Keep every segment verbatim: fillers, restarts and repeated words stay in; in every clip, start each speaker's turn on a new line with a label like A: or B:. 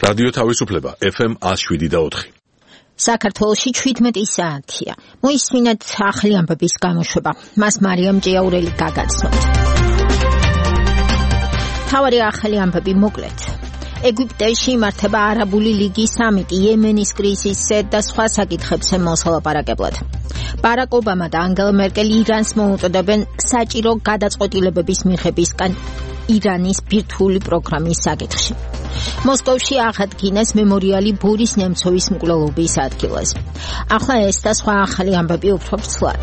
A: რადიო თავისუფლება ეფ ემ one oh seven და four.
B: საქართველოში seventeen საათია. მოისმინეთ ახალი ამბების გამოშვება. მას მარიამ ჭიაურელი გაგაცნოთ. თავარი ახალი ამბები მოკლედ. ეგვიპტეში იმართება არაბული ლიგის სამიტი იემენის კრიზისზე და სხვა საკითხებზე მოსალაპარაკებლად. ბარაკ ობამა და ანგელა მერკელი ირანს მოუწოდებენ საჭირო გადაწყვეტილებების მიღებისგან ირანის ბირთვული პროგრამის საკითხში. მოსკოვში აღადგინეს მემორიალი ბორის ნემცოვის მკვლელობის ადგილას. ახლა ეს და სხვა ახალი ამბები უფრო ფრთლად.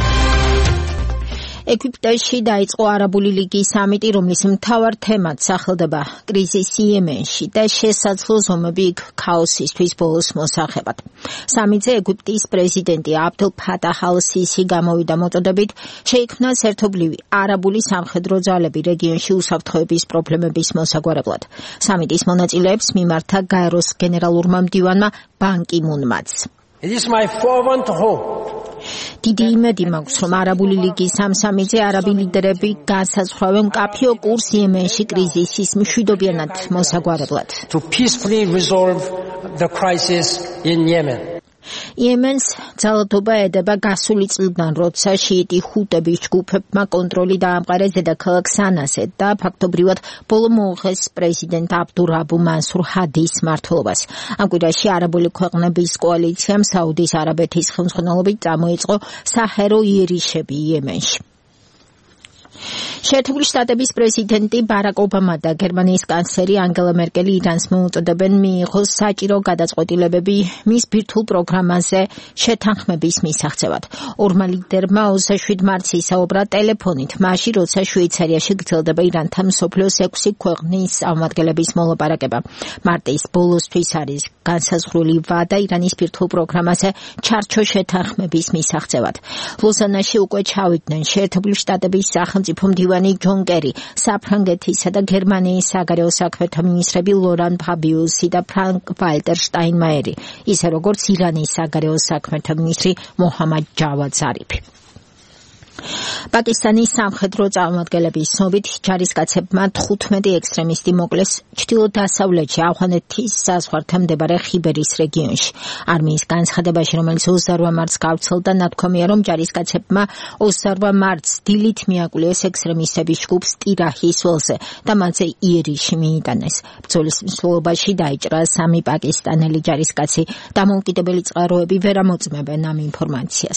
B: ეგვიპტეში დაიწყო არაბული ლიგის სამიტი, რომლის მთავარ თემად სახელდება კრიზისი იემენში და შესაძლო ზომები ქაოსისთვის ბოლოს მოსახებად. სამიტზე ეგვიპტის პრეზიდენტი აბდულ ფატაჰ ალ-სისი გამოვიდა მოწოდებით შეიქმნას ერთობლივი არაბული სამხედრო ძალები რეგიონში უსაფრთხოების პრობლემების მოსაგვარებლად. სამიტის მონაწილეებს მიმართა გაეროს გენერალურმა მდივანმა ბან კი მუნმაც.
C: It is my fervent hope.
B: დიდი იმედი მაქვს, რომ არაბული ლიგის ამ სამიტზე არაბი ლიდერები განსაზღვრავენ მკაფიო კურსს იემენში კრიზისის მშვიდობიანად მოსაგვარებლად.
C: To peacefully resolve the crisis in Yemen.
B: იემენს ძალადობა ედება გასული წლიდან, როცა შიიტი ჰუტების ჯგუფებმა კონტროლი დაამყარეს დედაქალაქ სანაზე და ფაქტობრივად ბოლო მოუღეს პრეზიდენტ აბდურაბუ მანსურ ჰადის მმართველობას. ამ კვირაში არაბული ქვეყნების კოალიციამ საუდის არაბეთის ხელმძღვანელობით წამოიწყო საჰერო იერიშები იემენში. შეერთებული შტატების პრეზიდენტი ბარაკ ობამა და გერმანიის კანცლერი ანგელა მერკელი ირანს მოუწოდებენ მიიღოს საჭირო გადაწყვეტილებები მის ბირთვულ პროგრამაზე შეთანხმების მისაღწევად. ორმა ლიდერმა twenty-seven მარტს ისაუბრა ტელეფონით, მაშინ როცა შვეიცარიაში გრძელდება ირანთან მსოფლიოს six ქვეყნის წარმომადგენლების მოლაპარაკება. მარტის ბოლოსთვის არის განსაზღვრული ვადა ირანის ბირთვულ პროგრამაზე ჩარჩო შეთანხმების მისაღწევად. ლოზანაში უკვე ჩავიდნენ შეერთებული შტატების სახელმწიფო მდივანი ჯონ კერი, საფრანგეთისა და გერმანიის საგარეო საქმეთა მინისტრები ლორან ფაბიუსი და ფრანკ ვალტერ შტაინმაიერი, ისე როგორც ირანის საგარეო საქმეთა მინისტრი მოჰამად ჯავად ზარიფი. პაკისტანის სამხედრო წარმომადგენლების ცნობით ჯარისკაცებმა თხუთმეტი ექსტრემისტი მოკლეს ჩრდილო-დასავლეთში ავღანეთის საზღვართან მდებარე ხიბერის რეგიონში. არმიის განცხადებაში, რომელიც twenty-eight მარტს გავრცელდა, ნათქვამია, რომ ჯარისკაცებმა twenty-eight მარტს დილით მიაკვლიეს ექსტრემისტების ჯგუფს ტირაჰის ველზე და მათზე იერიში მიიტანეს. ბრძოლის მსვლელობაში დაიჭრა სამი პაკისტანელი ჯარისკაცი. დამოუკიდებელი წყაროები ვერ ამოწმებენ ამ ინფორმაციას.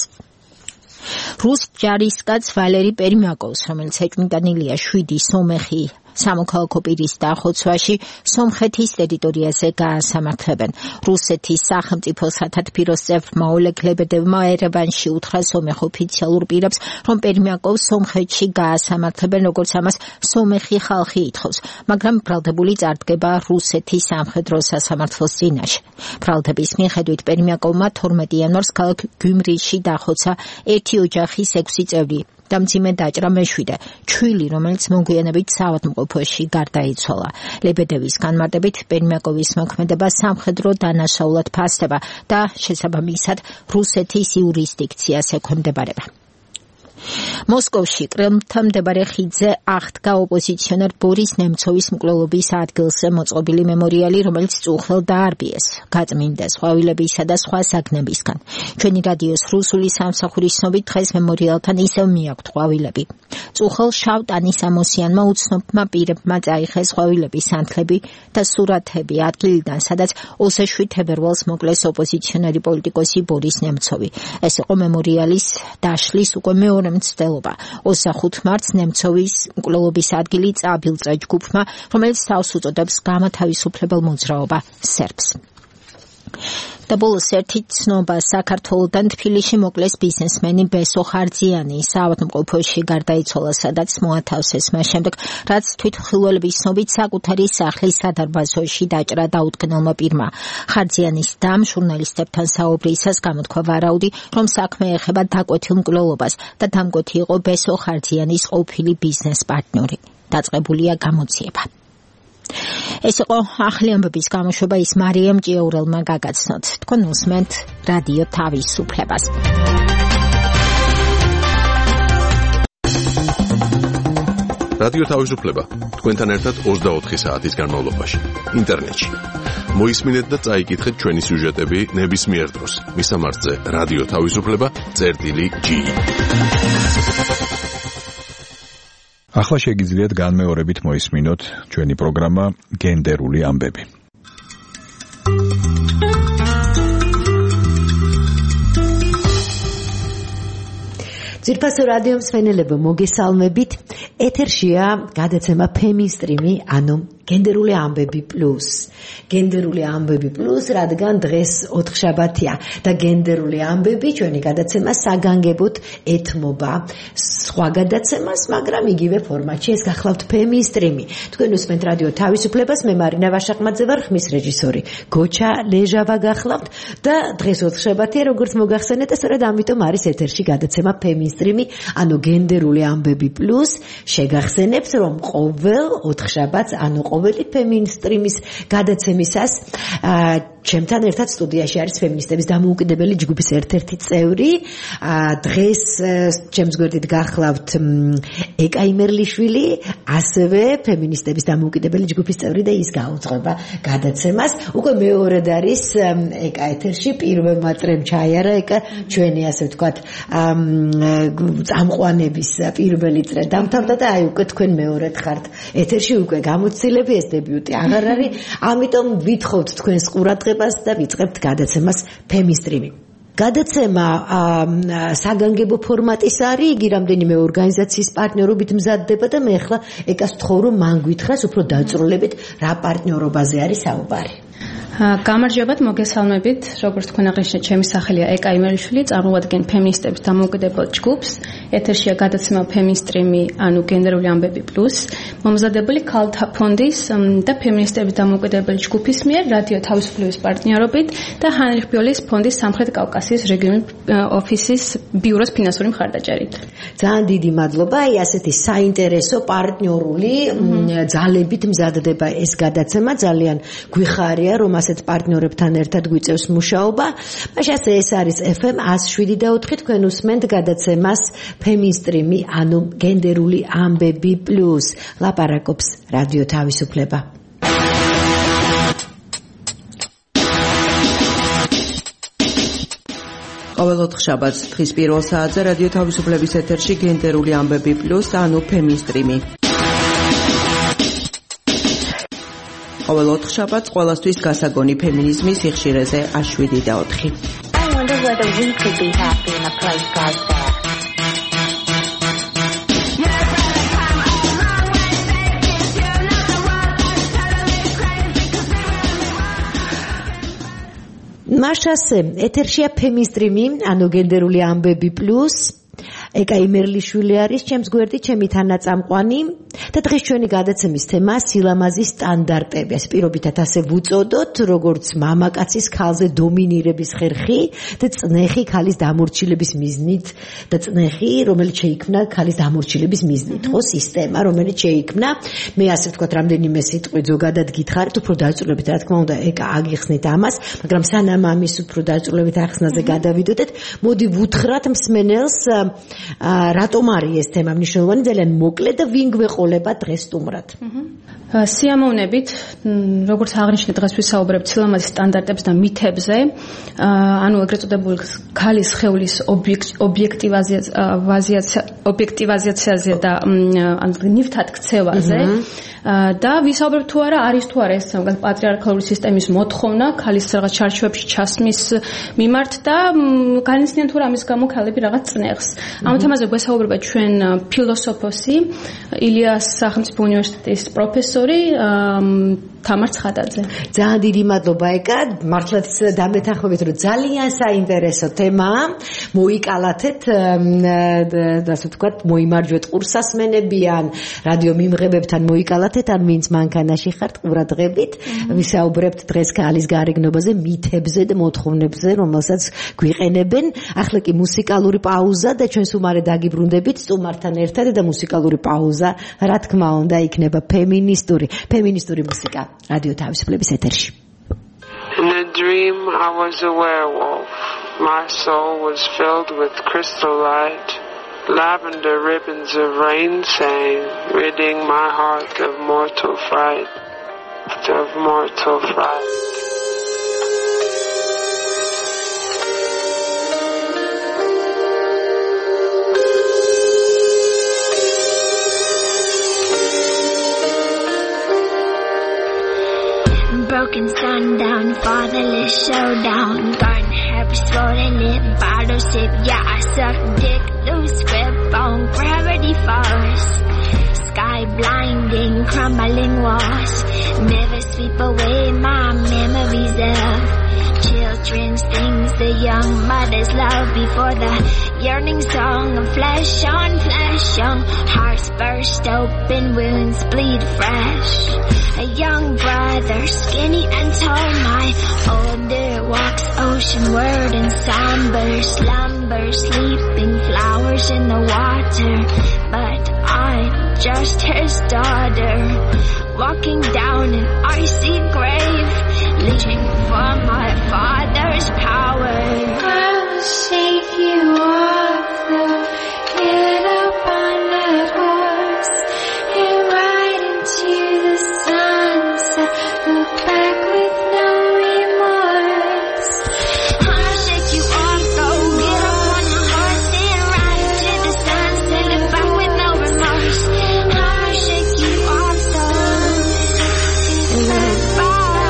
B: რუს ჯარისკაც ვალერი პერიმაკოვს, რომელიც ეჭვმიტანილია seven სომეხი სამოქალაქო პირის დახოცვაში სომხეთის ტერიტორიაზე გაასამართლებენ. რუსეთის სახელმწიფო სათათბიროს წევრმა ოლეგ ლებედევმა ერევანში უთხრა სომეხ ოფიციალურ პირებს, რომ პერიმაკოვს სომხეთში გაასამართლებენ, როგორც ამას სომეხი ხალხი ითხოვს, მაგრამ ბრალდებული წარდგება რუსეთის სამხედრო სასამართლოს წინაშე. ბრალდების მიხედვით პერიმაკოვმა twenty-two იანვარს ქალაქ გიუმრიში დახოცა ერთი ოჯახის six წევრი და მძიმე დაჭრა მეშვიდე ჩვილი, რომელიც მოგვიანებით საავადმყოფოში გარდაიცვალა. ლებედევის განმარტებით პერიმაკოვის მოქმედება სამხედრო დანაშაულად ფასდება და შესაბამისად რუსეთის იურისდიქციას ექვემდებარება. მოსკოვში კრემლთან მდებარე ხიდზე აღდგა ოპოზიციონერ ბორის ნემცოვის მკვლელობის ადგილზე მოწყობილი მემორიალი, რომელიც წუხელ დაარბიეს, გაწმინდეს ყვავილებისა და სხვა საგნებისგან. ჩვენი რადიოს რუსული სამსახურის ცნობით დღეს მემორიალთან ისევ მიაქვთ ყვავილები. წუხელ შავ ტანისამოსიანმა უცნობმა პირებმა წაიხეს ყვავილების ანთლები და სურათები ადგილიდან, სადაც twenty-seven თებერვალს მოკლეს ოპოზიციონერი პოლიტიკოსი ბორის ნემცოვი. ეს იყო მემორიალის დაშლის უკვე მეორე მცდელობა. twenty-five მარტს ნემცოვის მკვლელობის ადგილი წაბილწა ჯგუფმა, რომელიც თავს უწოდებს გამათავისუფლებელ მოძრაობა სერბს. და ბოლოს ერთი ცნობა საქართველოდან თბილისში მოკლეს ბიზნესმენი ბესო ხარძიანი საავადმყოფოში გარდაიცვალა, სადაც მოათავსეს მას შემდეგ, რაც თვითმხილველების ცნობით საკუთარი სახლის სადარბაზოში დაჭრა დაუდგენელმა პირმა. ხარძიანის დამ ჟურნალისტებთან საუბრისას გამოთქვა ვარაუდი, რომ საქმე ეხება დაკვეთილ მკვლელობას და დამკვეთი იყო ბესო ხარძიანის ყოფილი ბიზნეს პარტნიორი. დაწყებულია გამოძიება. ეს იყო ახალი ამბების გამოშვება, ის მარიამ ჭიაურელმა გაგაცნოთ. თქვენ უსმენთ რადიო თავისუფლებას.
A: რადიო თავისუფლება თქვენთან ერთად twenty-four საათის განმავლობაში ინტერნეტში მოისმინეთ და წაიკითხეთ ჩვენი სიუჟეტები ნებისმიერ დროს. მისამართზე რადიო თავისუფლება წერტილი ჯი.
D: ახლა შეგიძლიათ განმეორებით მოისმინოთ ჩვენი პროგრამა გენდერული ამბები.
E: ძირფასო რადიო მსმენელებო, მოგესალმებით. ეთერშია გადაცემა ფემინსტრიმი, ანუ გენდერული ამბები პლუს. გენდერული ამბები პლუს, რადგან დღეს ოთხშაბათია და გენდერული ამბები ჩვენი გადაცემა საგანგებოდ ეთმობა სხვა გადაცემას, მაგრამ იგივე ფორმატში. ეს გახლავთ ფემინსტრიმი. თქვენ უსმენთ რადიო თავისუფლებას, მე მარინა ვაშაყმაძე ვარ, ხმის რეჟისორი გოჩა ლეჟავა გახლავთ და დღეს ოთხშაბათია, როგორც მოგახსენეთ, სწორედ ამიტომ არის ეთერში გადაცემა ფემინსტრიმი, ანუ გენდერული ამბები პლუს. შეგახსენებთ, რომ ყოველ ოთხშაბათს, ანუ ყოველი ფემინსტრიმის გადაცემისას ჩემთან ერთად სტუდიაში არის ფემინისტების დამოუკიდებელი ჯგუფის ერთ-ერთი წევრი. დღეს ჩემს გვერდით გახლავთ ეკა იმერლიშვილი, ასევე ფემინისტების დამოუკიდებელი ჯგუფის წევრი და ის გაუძღვება გადაცემას. უკვე მეორედ არის ეკა ეთერში, პირველმა წრემ ჩაიარა ეკა ჩვენი, ასე ვთქვათ, წამყვანების პირველი წრე დამთავრდა და აი უკვე თქვენ მეორედ ხართ ეთერში, უკვე გამოცდილები, ეს დებიუტი აღარ არის, ამიტომ ვითხოვთ თქვენს ყურადღებას და ვიწყებთ გადაცემას ფემინსტრიმი. გადაცემა საგანგებო ფორმატის არის, იგი რამდენიმე ორგანიზაციის პარტნიორობით მზადდება და მე ახლა ეკას ვთხოვ, რომ მან გითხრას უფრო დაწვრილებით რა პარტნიორობაზე არის საუბარი.
F: გამარჯობათ, მოგესალმებით. როგორც თქვენ აღნიშნეთ, ჩემი სახელია ეკა იმერიშვილი, წარმოვადგენ ფემინისტების დამოუკიდებელ ჯგუფს. ეთერშია გადაცემა ფემინსტრიმი, ანუ გენდერული ამბები პლუს, მომზადებული ქალთა ფონდის და ფემინისტების დამოუკიდებელი ჯგუფის მიერ რადიო თავისუფლების პარტნიორობით და ჰაინრიხ ბიოლის ფონდის სამხრეთ კავკასიის რეგიონის ოფისის ბიუროს ფინანსური მხარდაჭერით.
E: ძალიან დიდი მადლობა. აი ასეთი საინტერესო პარტნიორული ძალებით მზადდება ეს გადაცემა. ძალიან გვიხარია, რომ ასეთ პარტნიორებთან ერთად გვიწევს მუშაობა. მაშინ ეს არის ეფ ემ εκა შვიდი და ოთხი, თქვენ უსმენთ გადაცემას ფემინსტრიმი, ანუ გენდერული ამბები პლუს. ლაპარაკობს რადიო თავისუფლება.
G: ყოველ ოთხშაბათს დღის პირველ საათზე რადიო თავისუფლების ეთერში გენდერული ამბები პლუს, ანუ ფემინსტრიმი. ყოველ ოთხშაბათს ყველასთვის გასაგონი ფემინიზმის სიხშირეზე შვიდი და ოთხი.
H: I wonder whether we could be happy in a place like that.
E: მაშასე ეთერშია ფემინსტრიმი, ანუ გენდერული ამბები პლუს. ეკა იმერლიშვილი არის ჩემს გვერდით, ჩემი თანაწამყვანი და დღეს ჩვენი გადაცემის თემა სილამაზის სტანდარტები. ეს პირობითად ასე ვუწოდოთ, როგორც მამაკაცის ქალზე დომინირების ხერხი და წნეხი ქალის დამორჩილების მიზნით და წნეხი, რომელიც შეიქმნა ქალის დამორჩილების მიზნით, ხო, სისტემა, რომელიც შეიქმნა. მე ასე ვთქვათ, რამდენიმე სიტყვით ზოგადად გითხარით, უფრო დაწვრილებით, რა თქმა უნდა, ეკა აგიხსნით ამას, მაგრამ სანამ ამის უფრო დაწვრილებით ახსნაზე გადავიდოდეთ, მოდი ვუთხრათ მსმენელს, რატომ არის ეს თემა მნიშვნელოვანი, ძალიან მოკლე და ვინ გვეყოლება დღეს სტუმრად.
F: სიამოვნებით, როგორც აღნიშნეთ, დღეს ვისაუბრებთ სილამაზის სტანდარტებს და მითებზე, ანუ ეგრეთ წოდებული ქალის სხეულის ობიექტივიზაციაზე და ნივთად ქცევაზე. და ვისაუბრებთ თუ არა არის თუ არა ეს პატრიარქალური სისტემის მოთხოვნა ქალის რაღაც ჩარჩოებში ჩასმის მიმართ და განიცდიან თუ რა ამის გამო ქალები რაღაც წნეხს. ამ თემაზე გვესაუბრება ჩვენ ფილოსოფოსი, ილიას სახელმწიფო უნივერსიტეტის პროფესორი თამარ ცხადაძე.
E: ძალიან დიდი მადლობა ეკა, მართლაც დამეთანხმებით, რომ ძალიან საინტერესო თემაა. მოიკალათეთ და ასე ვთქვათ, მოიმარჯვეთ ყურსასმენებიან, რადიო მიმღებებთან მოიკალათეთ, ან ვინც მანქანაში ხართ, ყურადღებით. ვისაუბრებთ დღეს ქალის გარეგნობაზე, მითებზე და მოთხოვნებზე, რომელსაც გვიყენებენ. ახლა კი მუსიკალური პაუზა და ჩვენ სულ დაგიბრუნდებით სტუმართან ერთად და მუსიკალური პაუზა, რა თქმა უნდა, იქნება ფემინისტური, ფემინისტური მუსიკა. Radio თავისუფლების ეთერში.
I: In a dream I was a werewolf. My soul was filled with crystal light. Lavender ribbons of rain sang, ridding my heart of mortal fright, of mortal fright.
J: broken sundown, fatherless showdown. Garden herbs swollen lip, bottle sip, yeah, I suck dick, loose grip on gravity force. Sky blinding, crumbling walls, never sweep away my memories of children's things the young mothers love before the yearning song of flesh on flesh. Young hearts burst open, wounds bleed fresh. A young brother, skinny and tall, my older walks oceanward in somber slumber, sleeping flowers in the water. But I'm just his daughter, walking down an icy grave, reaching for my father's power. I will shake you off, though, get up on that horse, and ride into the sunset, look back with no remorse. I'll shake you off, though, get up on the horse, and ride into the sunset, look back with no remorse. I'll shake you off, though, and look back.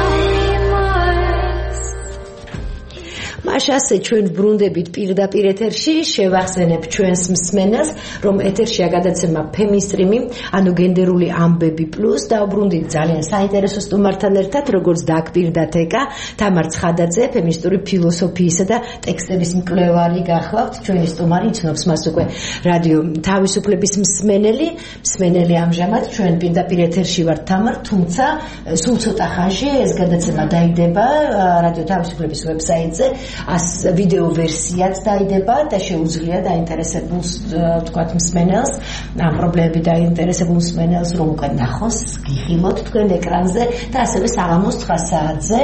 E: მაშასე ჩვენ ბრუნდებით პირდაპირ ეთერში შევახსენებ ჩვენს მსმენელს რომ ეთერშია გადაცემა ფემისტრიმი ანუ გენდერული ამბები პლუს და ვბრუნდით ძალიან საინტერესო სტუმართან ერთად როგორც დაგვირდათ ეკა თამარ ცხადაძე ფემინისტური ფილოსოფიისა და ტექსტების მკვლევარი გახლავთ ჩვენი სტუმარი იცნობს მას უკვე რადიო თავისუფლების მსმენელი მსმენელი ამჟამად ჩვენ პირდაპირ ეთერში ვართ თამარ თუმცა სულ ცოტა ხანში ეს გადაცემა დაიდება რადიო თავისუფლების ვებსაიტზე as video ვერსიაც დაიდება და შეუძლია დაინტერესებულს თქვათ მსმენელს ამ პრობლემები დაინტერესებულ მსმენელს რომ უკვე ნახოს გიხილოთ თქვენ ეკრანზე და ასევე საღამოს ცხრა საათზე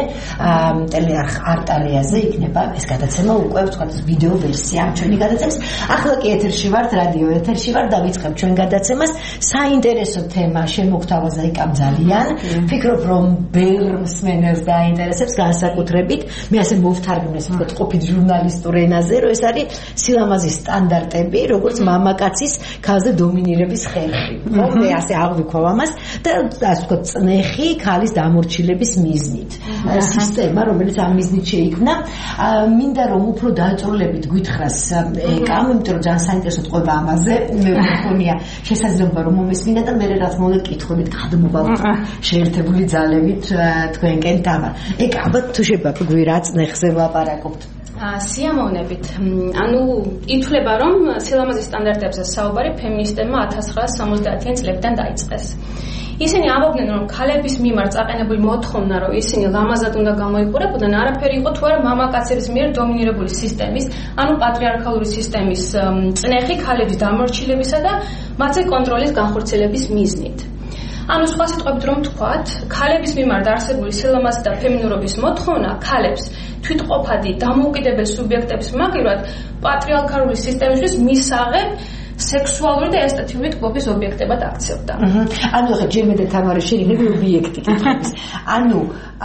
E: ტელეარხ არტარიაზე იქნება ეს გადაცემა უკვე თქვათ ვიდეო ვერსია ჩვენი გადაცემის ახლა კი ეთერში ვართ რადიო ეთერში ვართ და ვიწყებ ჩვენ გადაცემას საინტერესო თემა შემოგთავაზა იკამ ძალიან ვფიქრობ რომ ბევრ მსმენელს დაინტერესებს განსაკუთრებით მე ასე მოვთარგმნეს თქვათ ყოფილი ჟურნალისტურ ენაზე, რომ ეს არის სილამაზის სტანდარტები, როგორც მამაკაცის ქალზე დომინირების ხერხი. ხო, მე ასე აღვიქვავ ამას და ასე ვთქვათ, წნეხი ქალის დამორჩილების მიზნით. სისტემა, რომელიც ამ მიზნით შეიქმნა, მინდა რომ უფრო დაწვრილებით გითხრას ეკამ, იმიტომ რომ ძალიან საინტერესო ტყუება ამაზე, მე მგონია შესაძლებლობა რომ მომესმინა და მე რა თქმა უნდა კითხვებით გადმოვალთ შეერთებული ძალებით თქვენკენ თამარ. ეკა, ალბათ თუ შეგვაგვი რა წნეხზე ვლაპარაკობთ.
F: სიამოვნებით. ანუ ითვლება რომ სილამაზის სტანდარტებზე საუბარი ფემინისტებმა ათას ცხრაასი სამოცდაათიან წლებიდან დაიწყეს. ისინი ამბობდნენ რომ ქალების მიმართ წაყენებული მოთხოვნა რომ ისინი ლამაზად უნდა გამოიყურებოდნენ არაფერი იყო თუ არა მამაკაცების მიერ დომინირებული სისტემის, ანუ პატრიარქალური სისტემის წნეხი ქალების დამორჩილებისა და მათზე კონტროლის განხორციელების მიზნით. ანუ სხვა სიტყვებით რომ ვთქვათ, ქალების მიმართ არსებული სილამაზი და ფემინურობის მოთხოვნა ქალებს თვითყოფადი დამოუკიდებელ სუბიექტების მაგივრად პატრიარქალური სისტემისთვის მისაღებ სექსუალური და ესთეტიური თბობის ობიექტებად აქცევდა.
E: ანუ ხა ჯერმე და თამარი შეიძლება ობიექტი კითხების. ანუ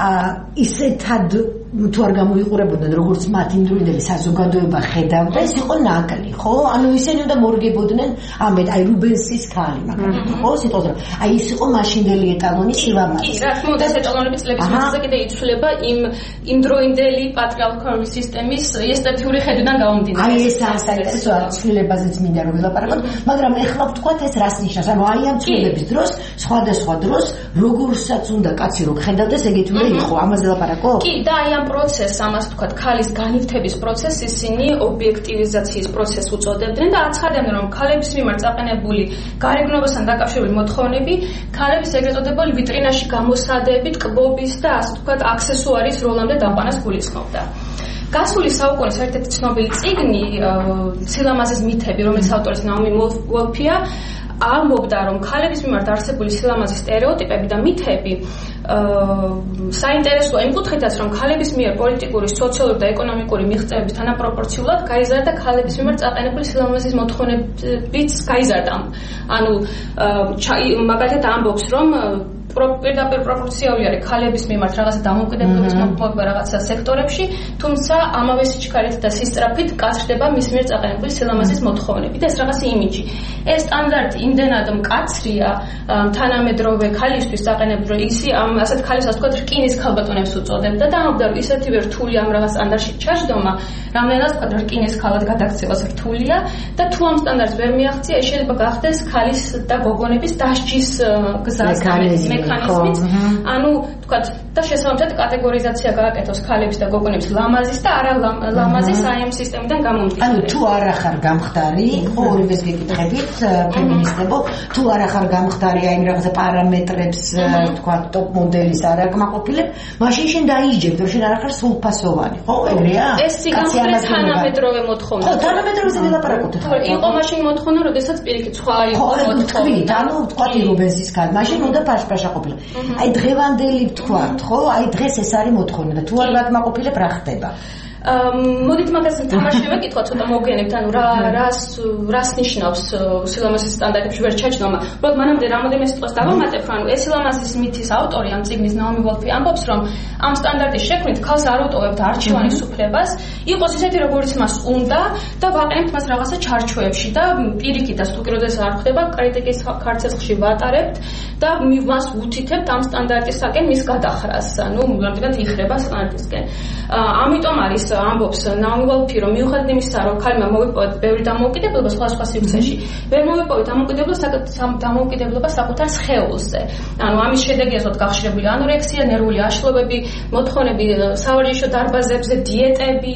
E: ისეთად თუ არ გამოიყურებოდნენ როგორც მათ ინდივიდუალური საზოგადოება ხედავდა ეს იყო ნაკლი, ხო? ანუ ისინი უნდა მორგებოდნენ ამეთ აი რუბენსის ქალი, მაგალითად, ხო? სიტყვაზე აი ის იყო მაშინდელი ეტალონი სილამაზის.
F: კი, რა თქმა უნდა ეს ეტალონები წლების მანძილზე კიდე იცვლება იმ იმდროინდელი პატრიარქალური სისტემის ესთეტიური ხედვიდან გამომდინარე.
E: აი ეს საინტერესო ცვლილებაზეც მინდა რომ ვილაპარაკოთ, მაგრამ ეხლა ვთქვათ ეს რას ნიშნავს? ანუ აი ამ ცვლილების დროს, სხვადასხვა დროს, როგორსაც უნდა კაცი რო ხედავდეს, ეგეთ უნდა იყო, ამაზე ლაპარაკობ?
F: კი, და აი ამ პროცესს, ამას ვთქვათ, ქალის განივთების პროცესს ისინი ობიექტივიზაციის პროცესს უწოდებდნენ და აცხადებდნენ, რომ ქალების მიმართ წაყენებული გარეგნობასთან დაკავშირებული მოთხოვნები ქალების ეგრეთ წოდებული ვიტრინაში გამოსადებით, კბობის და ასე ვთქვათ, აქსესუარის როლამდე დამყარებას გულისხმობდა. გასული საუკუნის ერთ-ერთი ცნობილი წიგნი სილამაზის მითები, რომელიც ავტორის ნაომი ვოლფია ამბობდა, რომ ქალების მიმართ არსებული სილამაზის სტერეოტიპები და მითები საინტერესოა იმ კუთხითაც, რომ ქალების მიერ პოლიტიკური, სოციალური და ეკონომიკური მიღწევების თანაპროპორციულად გაიზარდა ქალების მიმართ წაყენებული სილამაზის მოთხოვნებიც გაიზარდა. ანუ მაგალითად ამბობს, რომ პირდაპირ პროპორციული არის ქალების მიმართ რაღაცა დამოუკიდებლობის მოხმობა რაღაცა სექტორებში, თუმცა ამავე სიჩქარით და სისწრაფით გაზრდება მის მიერ წაყენებული სილამაზის მოთხოვნები და ეს რაღაცა იმიჯი. ეს სტანდარტი იმდენად მკაცრია თანამედროვე ქალისთვის წაყენებული, რომ ისი ამ ასეთ ქალის ასე ვთქვათ რკინის ქალბატონებს უწოდებდა და ამბობდა რომ ისეთივე რთული ამ რაღაც სტანდარტში ჩაჯდომა, რამდენადაც ვთქვათ რკინის ქალად გადაქცევას რთულია და თუ ამ სტანდარტს ვერ მიაღწია, ეს შეიძლება გახდეს ქალის და გოგონების დასჯის გზას მექანიზმით. ანუ ვთქვათ და შესაბამისად კატეგორიზაცია გააკეთოს ქალების და გოგონების ლამაზის და არა ლამაზის აი ამ სისტემიდან გამომდინარე.
E: ანუ თუ არა ხარ გამხდარი, ხო ორივეს გეკითხებით ფემინისტებო, თუ არა ხარ გამხდარი აი რაღაცა პარამეტრებს ვთქვათ ტოპ მოდელის არ აკმაყოფილებ, მაშინ შენ დაიჯებ, რომ შენ არ ხარ სრულფასოვანი, ხო ეგრეა?
F: ეს სიგამხდრის თანამედროვე მოთხოვნა.
E: ხო, თანამედროვეზე ვილაპარაკობთ.
F: ხო, იყო მაშინ მოთხოვნა, როდესაც პირიქით სხვა იყო
E: მოთხოვნა. ანუ ვთქვათ რუბენსის ქალ, მაშინ უნდა ფაშფაშა ყოფილა. აი დღევანდელი ვთქვათ, ხო, აი დღეს ეს არის მოთხოვნა და თუ არ ვაკმაყოფილებ რა ხდება?
F: მოდით მაგას თამაში ვეკითხოთ, ცოტა მოგენებთ, ანუ რა რას რას ნიშნავს სილამაზის სტანდარტებში ვერ ჩაჯდომა. უბრალოდ მანამდე რამოდენიმე სიტყვას დავამატებ, რომ ანუ ეს სილამაზის მითის ავტორი ამ წიგნის ნაომი ვოლფი ამბობს, რომ ამ სტანდარტის შექმნით ქალს არ უტოვებთ არჩევანის უფლებას, იყოს ისეთი როგორც მას უნდა და ვაყენებთ მას რაღაცა ჩარჩოებში და პირიქით და სტუკროდეს არ ხდება, კრიტიკის ხარცესში ვატარებთ და მას ვუთითებთ ამ სტანდარტისაკენ მის გადახრას, ანუ რამდენად იხრება სტანდარტისკენ. ამიტომ არის ამბობს ნაომი ვოლფი, რომ მიუხედავად იმისა, რომ ქალმა მოვიპოვეთ ბევრი დამოუკიდებლობა სხვადასხვა სივრცეში, ვერ მოვიპოვეთ დამოუკიდებლობა დამოუკიდებლობა საკუთარ სხეულზე. ანუ ამის შედეგია ზოგადად გახშირებული ანორექსია, ნერვული აშლობები, მოთხოვნები სავარჯიშო დარბაზებზე, დიეტები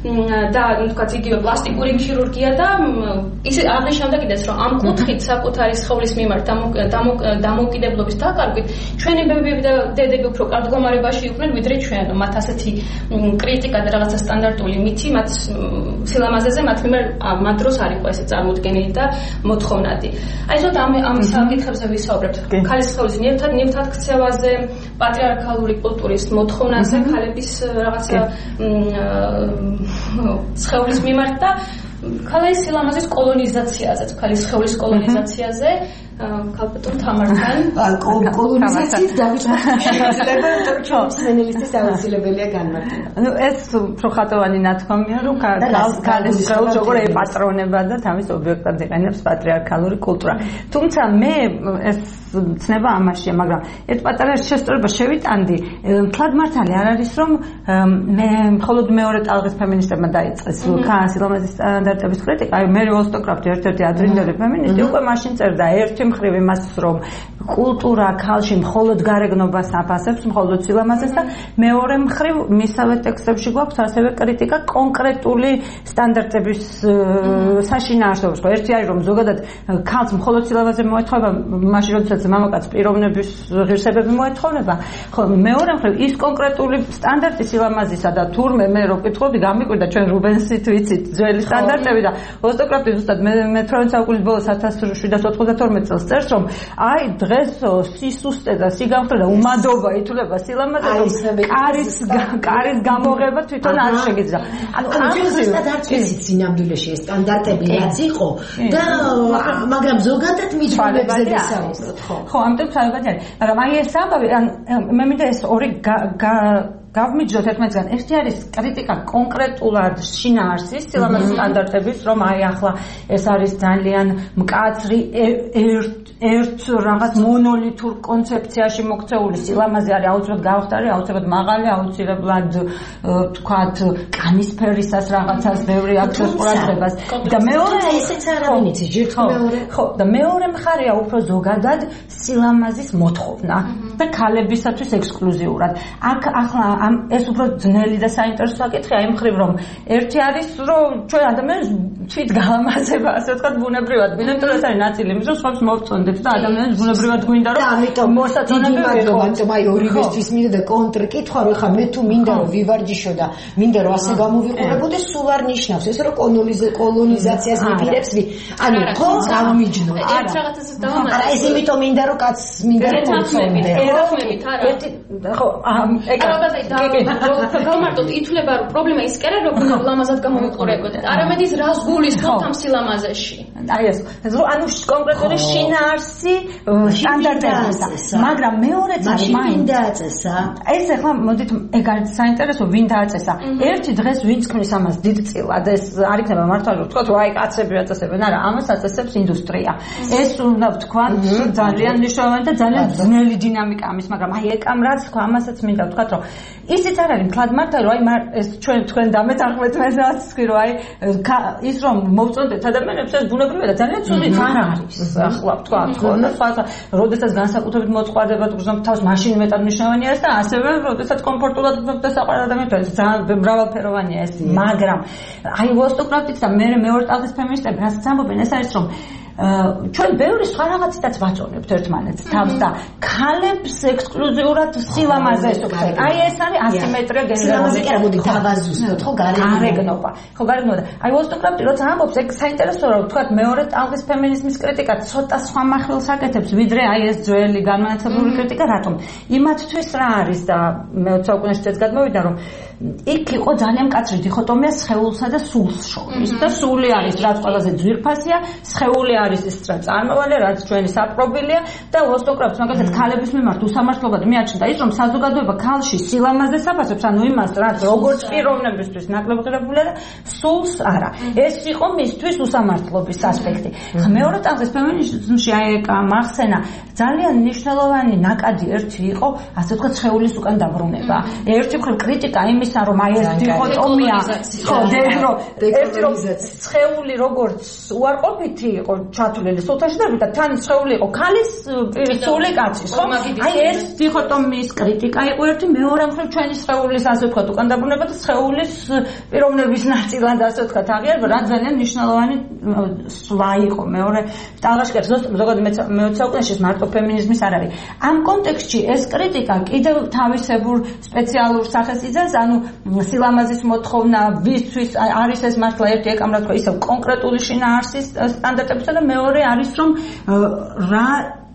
F: და თქვათ იგივე პლასტიკური ქირურგია და ისე აღნიშნავდა კიდეც, რომ ამ კუთხით საკუთარი სხეულის მიმართ დამოუკიდებლობის დაკარგვით ჩვენი ბებიები და დედები უფრო კარგ მდგომარეობაში იყვნენ ვიდრე ჩვენ, მათ ასეთი კრიტიკა და რაღაცა სტანდარტული მითი მათ სილამაზეზე მათ მიმართ მათ დროს არ იყო ესე წარმოდგენილი და მოთხოვნადი. აი ზოგადად ამ ამ საკითხებზე ვისაუბრებთ. ქალის სხეულის ნივთად ნივთად ქცევაზე, პატრიარქალური კულტურის მოთხოვნაზე, ქალების რაღაცა სხეულის მიმართ და ქალის სილამაზის კოლონიზაციაზე, ქალის სხეულის კოლონიზაციაზე კალპიტონ თამართან
E: კოლონიზაციით დავიწყოთ შეიძლება თორჩო სპეციალისტის აუცილებელია განმარტება.
K: ანუ ეს უფრო ხატოვანი ნათქვამია, რომ ქალის სხეულს როგორ ეპატრონება და თავის ობიექტად იყენებს პატრიარქალური კულტურა. თუმცა მე ეს ცნება ამაშია, მაგრამ ერთ პატარა შესწორება შევიტანდი. თლად მართალი არ არის, რომ მე მხოლოდ მეორე ტალღის ფემინისტებმა დაიწყეს სილამაზის სტანდარტების კრიტიკა. აი მერი ვოლსტოკრაფტი ერთ-ერთი ადრინდელი ფემინისტი უკვე მაშინ წერდა ერთი მხრივ იმას, რომ კულტურა ქალში მხოლოდ გარეგნობას აფასებს, მხოლოდ სილამაზეს და მეორე მხრივ მისავე ტექსტებში გვაქვს ასევე კრიტიკა კონკრეტული სტანდარტების საშინაარსობებს. ერთი არის, რომ ზოგადად ქალს მხოლოდ სილამაზე მოეთხოვება, მაშინ როდესაც მამაკაც პიროვნების ღირსებები მოეთხოვება. ხო, მეორე მხრივ ის კონკრეტული სტანდარტი სილამაზისა და თურმე მე რო ვკითხულობდი, გამიკვირდა ჩვენ რუბენსით ვიცით ძველი სტანდარტები და ვოლსტოკრაფტი ზუსტად მე მეათრამეტ საუკუნის ბოლოს ათას შვიდას ოცდათორმეტ წელს წერს, რომ აი დღეს სისუსტე და სიგამხდრა და უმადობა ითვლება სილამაზე, რომ კარის კარის გამოღება თვითონ არ შეგიძლია.
E: ანუ ზუსტად არ წესით სინამდვილეში ეს სტანდარტები რაც იყო და მაგრამ ზოგადად მიჯნებებზე ვისაუბროთ, ხო?
K: ხო, ამიტომ საუბარი არის. მაგრამ აი ეს ამბავი, მე მინდა ეს ორი გავმიჯდოთ ერთმანეთსგან. ერთი არის კრიტიკა კონკრეტულად შინაარსის სილამაზის სტანდარტების, რომ აი ახლა ეს არის ძალიან მკაცრი ერთ ერთ რაღაც მონოლითურ კონცეფციაში მოქცეული სილამაზე არის აუცილებლად გავხდარი, აუცილებლად მაღალი, აუცილებლად თქვათ კანისფერისას რაღაცას ბევრი აქვს ყურადღებას. და მეორე
E: ესეც არავინ იცის, ჯერ მეორე.
K: ხო, და მეორე მხარეა უფრო ზოგადად სილამაზის მოთხოვნა და ქალებისათვის ექსკლუზიურად. აქ ახლა ამ ეს უფრო ძნელი და საინტერესო საკითხია იმ მხრივ, რომ ერთი არის, რომ ჩვენ ადამიანს თვით გალამაზება, ასე ვთქვათ, ბუნებრივად, იმიტომ რომ ეს არის ნაწილი იმის, რომ სხვებს მოვწონდეთ და ადამიანს ბუნებრივად გვინდა რომ
E: ამიტომ მოსაწონებელი ვიყო, ამიტომ აი ორივესთვის მინდა და კონტრკითხვა, რომ ხა მე თუ მინდა რომ ვივარჯიშო და მინდა რომ ასე გამოვიყურებოდე, სულ არ ნიშნავს ეს რომ კოლონიზაციას მიპირებს, ანუ ხო გამიჯნო.
F: ერთ რაღაცას დავამატე.
E: არა, ეს იმიტომ მინდა რომ კაც მინდა რომ მოვწონდე.
F: ერთხმებით არა.
K: ხო, ეგა
F: გამარტოთ ითვლება რომ პრობლემა ის კი არა რომ ლამაზად გამოვიყურებოდეთ, არამედ ის რას გულ გულისხმობთ ამ სილამაზეში.
K: აი ეს ანუ კონკრეტული შინაარსი სტანდარტებისა, მაგრამ მეორეც არის
E: ვინ დააწესა?
K: ეს ახლა მოდით ეგ არის საინტერესო ვინ დააწესა. ერთი დღეს ვინც ქმნის ამას დიდწილად ეს არ იქნება მართალი რომ ვთქვათ, აი კაცები აწესებენ, არა, ამას აწესებს ინდუსტრია. ეს უნდა ვთქვათ ძალიან მნიშვნელოვანი და ძალიან ძნელი დინამიკა ამის, მაგრამ აი ეკამ რაც თქვა, ამასაც მინდა ვთქვათ, რომ ისიც არ არის მთლად მართალი, რომ აი ეს ჩვენ თქვენ დამეთანხმეთ მე რაც თქვი, რომ აი ის რომ მოვწონდეთ ადამიანებს ეს ბუნებრივია და ძალიან ცუდიც არ არის. ახლა ვთქვათ, ხო, და სხვა როდესაც განსაკუთრებით მოწყარდება გრძნობ თავს მაშინ მეტად მნიშვნელოვანი არის და ასევე როდესაც კომფორტულად გრძნობ და საყვარელ ადამიანებს ძალიან მრავალფეროვანია ეს, მაგრამ აი ვოსტოკრატიც და მე მეორე ტალღის ფემინისტები რასაც ამბობენ ეს არის რომ ჩვენ ბევრი სხვა რაღაცითაც ვაწონებთ ერთმანეთს თავს და ქალებს ექსკლუზიურად სილამაზეს უხდეთ. აი ეს არის ასიმეტრია გენერალური.
E: სილამაზე კი არა მოდი დავაზუსტოთ ხო
K: გარეგნობა. ხო გარეგნობა. აი ვოსტოკრატი როცა ამბობს ეგ საინტერესოა რომ ვთქვათ მეორე ტალღის ფემინიზმის კრიტიკა ცოტა სხვა მახვილს აკეთებს ვიდრე აი ეს ძველი განმანათლებლური კრიტიკა რატომ? იმათთვის რა არის და მეოცე საუკუნეში წეც გადმოვიდა რომ იქ იყო ძალიან მკაცრი დიქოტომია სხეულსა და სულს შორის და სული არის რაც ყველაზე ძვირფასია, სხეული არის ის რაც წარმოვალი, რაც ჩვენი საპრობილია და ვოსტოკრატს მაგალითად ქალების მიმართ უსამართლობად მიაჩნდა ის რომ საზოგადოება ქალში სილამაზეს აფასებს, ანუ იმას რაც როგორც პიროვნებისთვის ნაკლებღირებულია და სულს არა. ეს იყო მისთვის უსამართლობის ასპექტი. მეორე ტალღის ფემინიზმში აი მახსენა ძალიან მნიშვნელოვანი ნაკადი ერთი იყო, ასე ვთქვათ, სხეულის უკან დაბრუნება. ერთი მხრივ კრიტიკა იმისა რომ აი ეს დიქოტომია, ხო, რომ ერთი რომ სხეული როგორც უარყოფითი იყო ჩათვლილი სულთაში და ვიდა თან სხეული იყო ქალის სული კაცის, ხო? აი ეს დიქოტომიის კრიტიკა იყო ერთი, მეორე მხრივ ჩვენი სხეულის ასე ვთქვათ უკან დაბრუნება და სხეულის პიროვნების ნაწილად ასე ვთქვათ აღიარება, რაც ძალიან მნიშვნელოვანი სვლა იყო. მეორე ტალღაში ზოგადად მეოცე საუკუნეში მარტო ფემინიზმის არ არის. ამ კონტექსტში ეს კრიტიკა კიდევ თავისებურ სპეციალურ სახეს იძენს, ანუ სილამაზის მოთხოვნა ვისთვის არის ეს მართლა ერთი ეკამ რა თქვა ისევ კონკრეტული შინაარსის სტანდარტებისა და მეორე არის რომ რა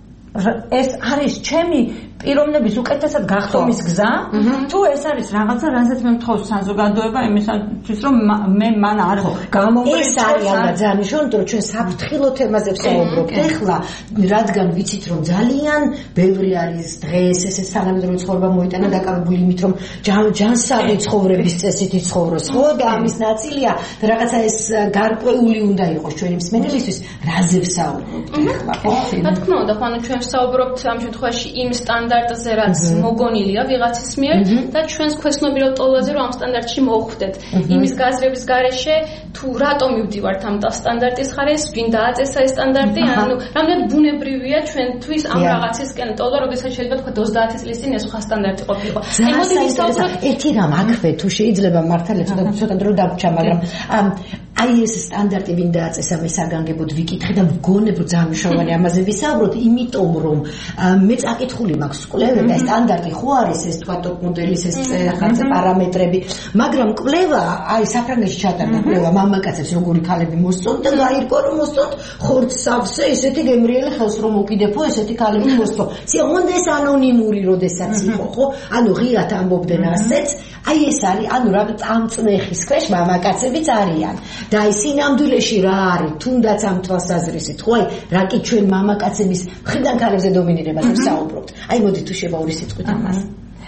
K: ეს არის ჩემი პიროვნების უკეთესად გახდომის გზა თუ ეს არის რაღაცა რასაც მე მთხოვს საზოგადოება იმისათვის რომ მე მან არ გამომრიცხოს
E: ეს არის ალბათ ძალიან მნიშვნელოვანი რომ ჩვენ საფრთხილო თემაზე ვსაუბრობთ ეხლა რადგან ვიცით რომ ძალიან ბევრი არის დღეს ეს თანამედროვე ცხოვრება მოიტანა დაკავებული იმით რომ ჯანსაღი ცხოვრების წესით იცხოვროს ხო და ამის ნაწილია და რაღაცა ეს გარკვეული უნდა იყოს ჩვენი მსმენელისთვის რაზე ვსაუბრობთ ეხლა ხო
F: რა თქმა უნდა ხო ანუ ჩვენ ვსაუბრობთ ამ შემთხვევაში იმ სტანდარტზე რაც მოგონილია ვიღაცის მიერ და ჩვენს ქვეცნობილ ტოლაზე რომ ამ სტანდარტში მოვხვდეთ იმის გაზრების გარეშე თუ რატომ მივდივართ ამ სტანდარტის ხარეს ვინ დააწესა ეს სტანდარტი ანუ რამდენი ბუნებრივია ჩვენთვის ამ რაღაცისკენ ტოლა როდესაც შეიძლება თქვა ოცდაათი წლის წინ ეს სხვა სტანდარტი ყოფილიყო
E: აი მოდი ვისაუბროთ ერთი რამ აქვე თუ შეიძლება მართალია ცოტა ცოტა დრო დაგვჭა მაგრამ აი ეს სტანდარტი ვინ დააწესა მე საგანგებოდ ვიკითხე და მგონებ რომ ძალიან მნიშვნელოვანი ამაზე ვისაუბროთ იმიტომ რომ მე წაკითხული მაქვს კვლევა და სტანდარტი ხო არის ეს თქვა ტოპ მოდელის ეს ხარჯი პარამეტრები მაგრამ კვლევა აი საფრანგეთში ჩატარდა კვლევა მამაკაცებს როგორი ქალები მოსწონთ და გაირკვა რომ მოსწონთ ხორცსავსე ესეთი გემრიელი ხელს რომ უკიდებო ესეთი ქალები მოსწო სიამონდა ეს ანონიმური როდესაც იყო ხო ანუ ღიად ამბობდნენ ასეც აი ეს არის ანუ რა წამწნეხის ქვეშ მამაკაცებიც არიან და აი სინამდვილეში რა არის თუნდაც ამ თვალსაზრისით ხო აი რა კი ჩვენ მამაკაცების მხრიდან ქალებზე დომინირებაზე ვსაუბრობთ აი მოდი თუ შევა ორი სიტყვით ამას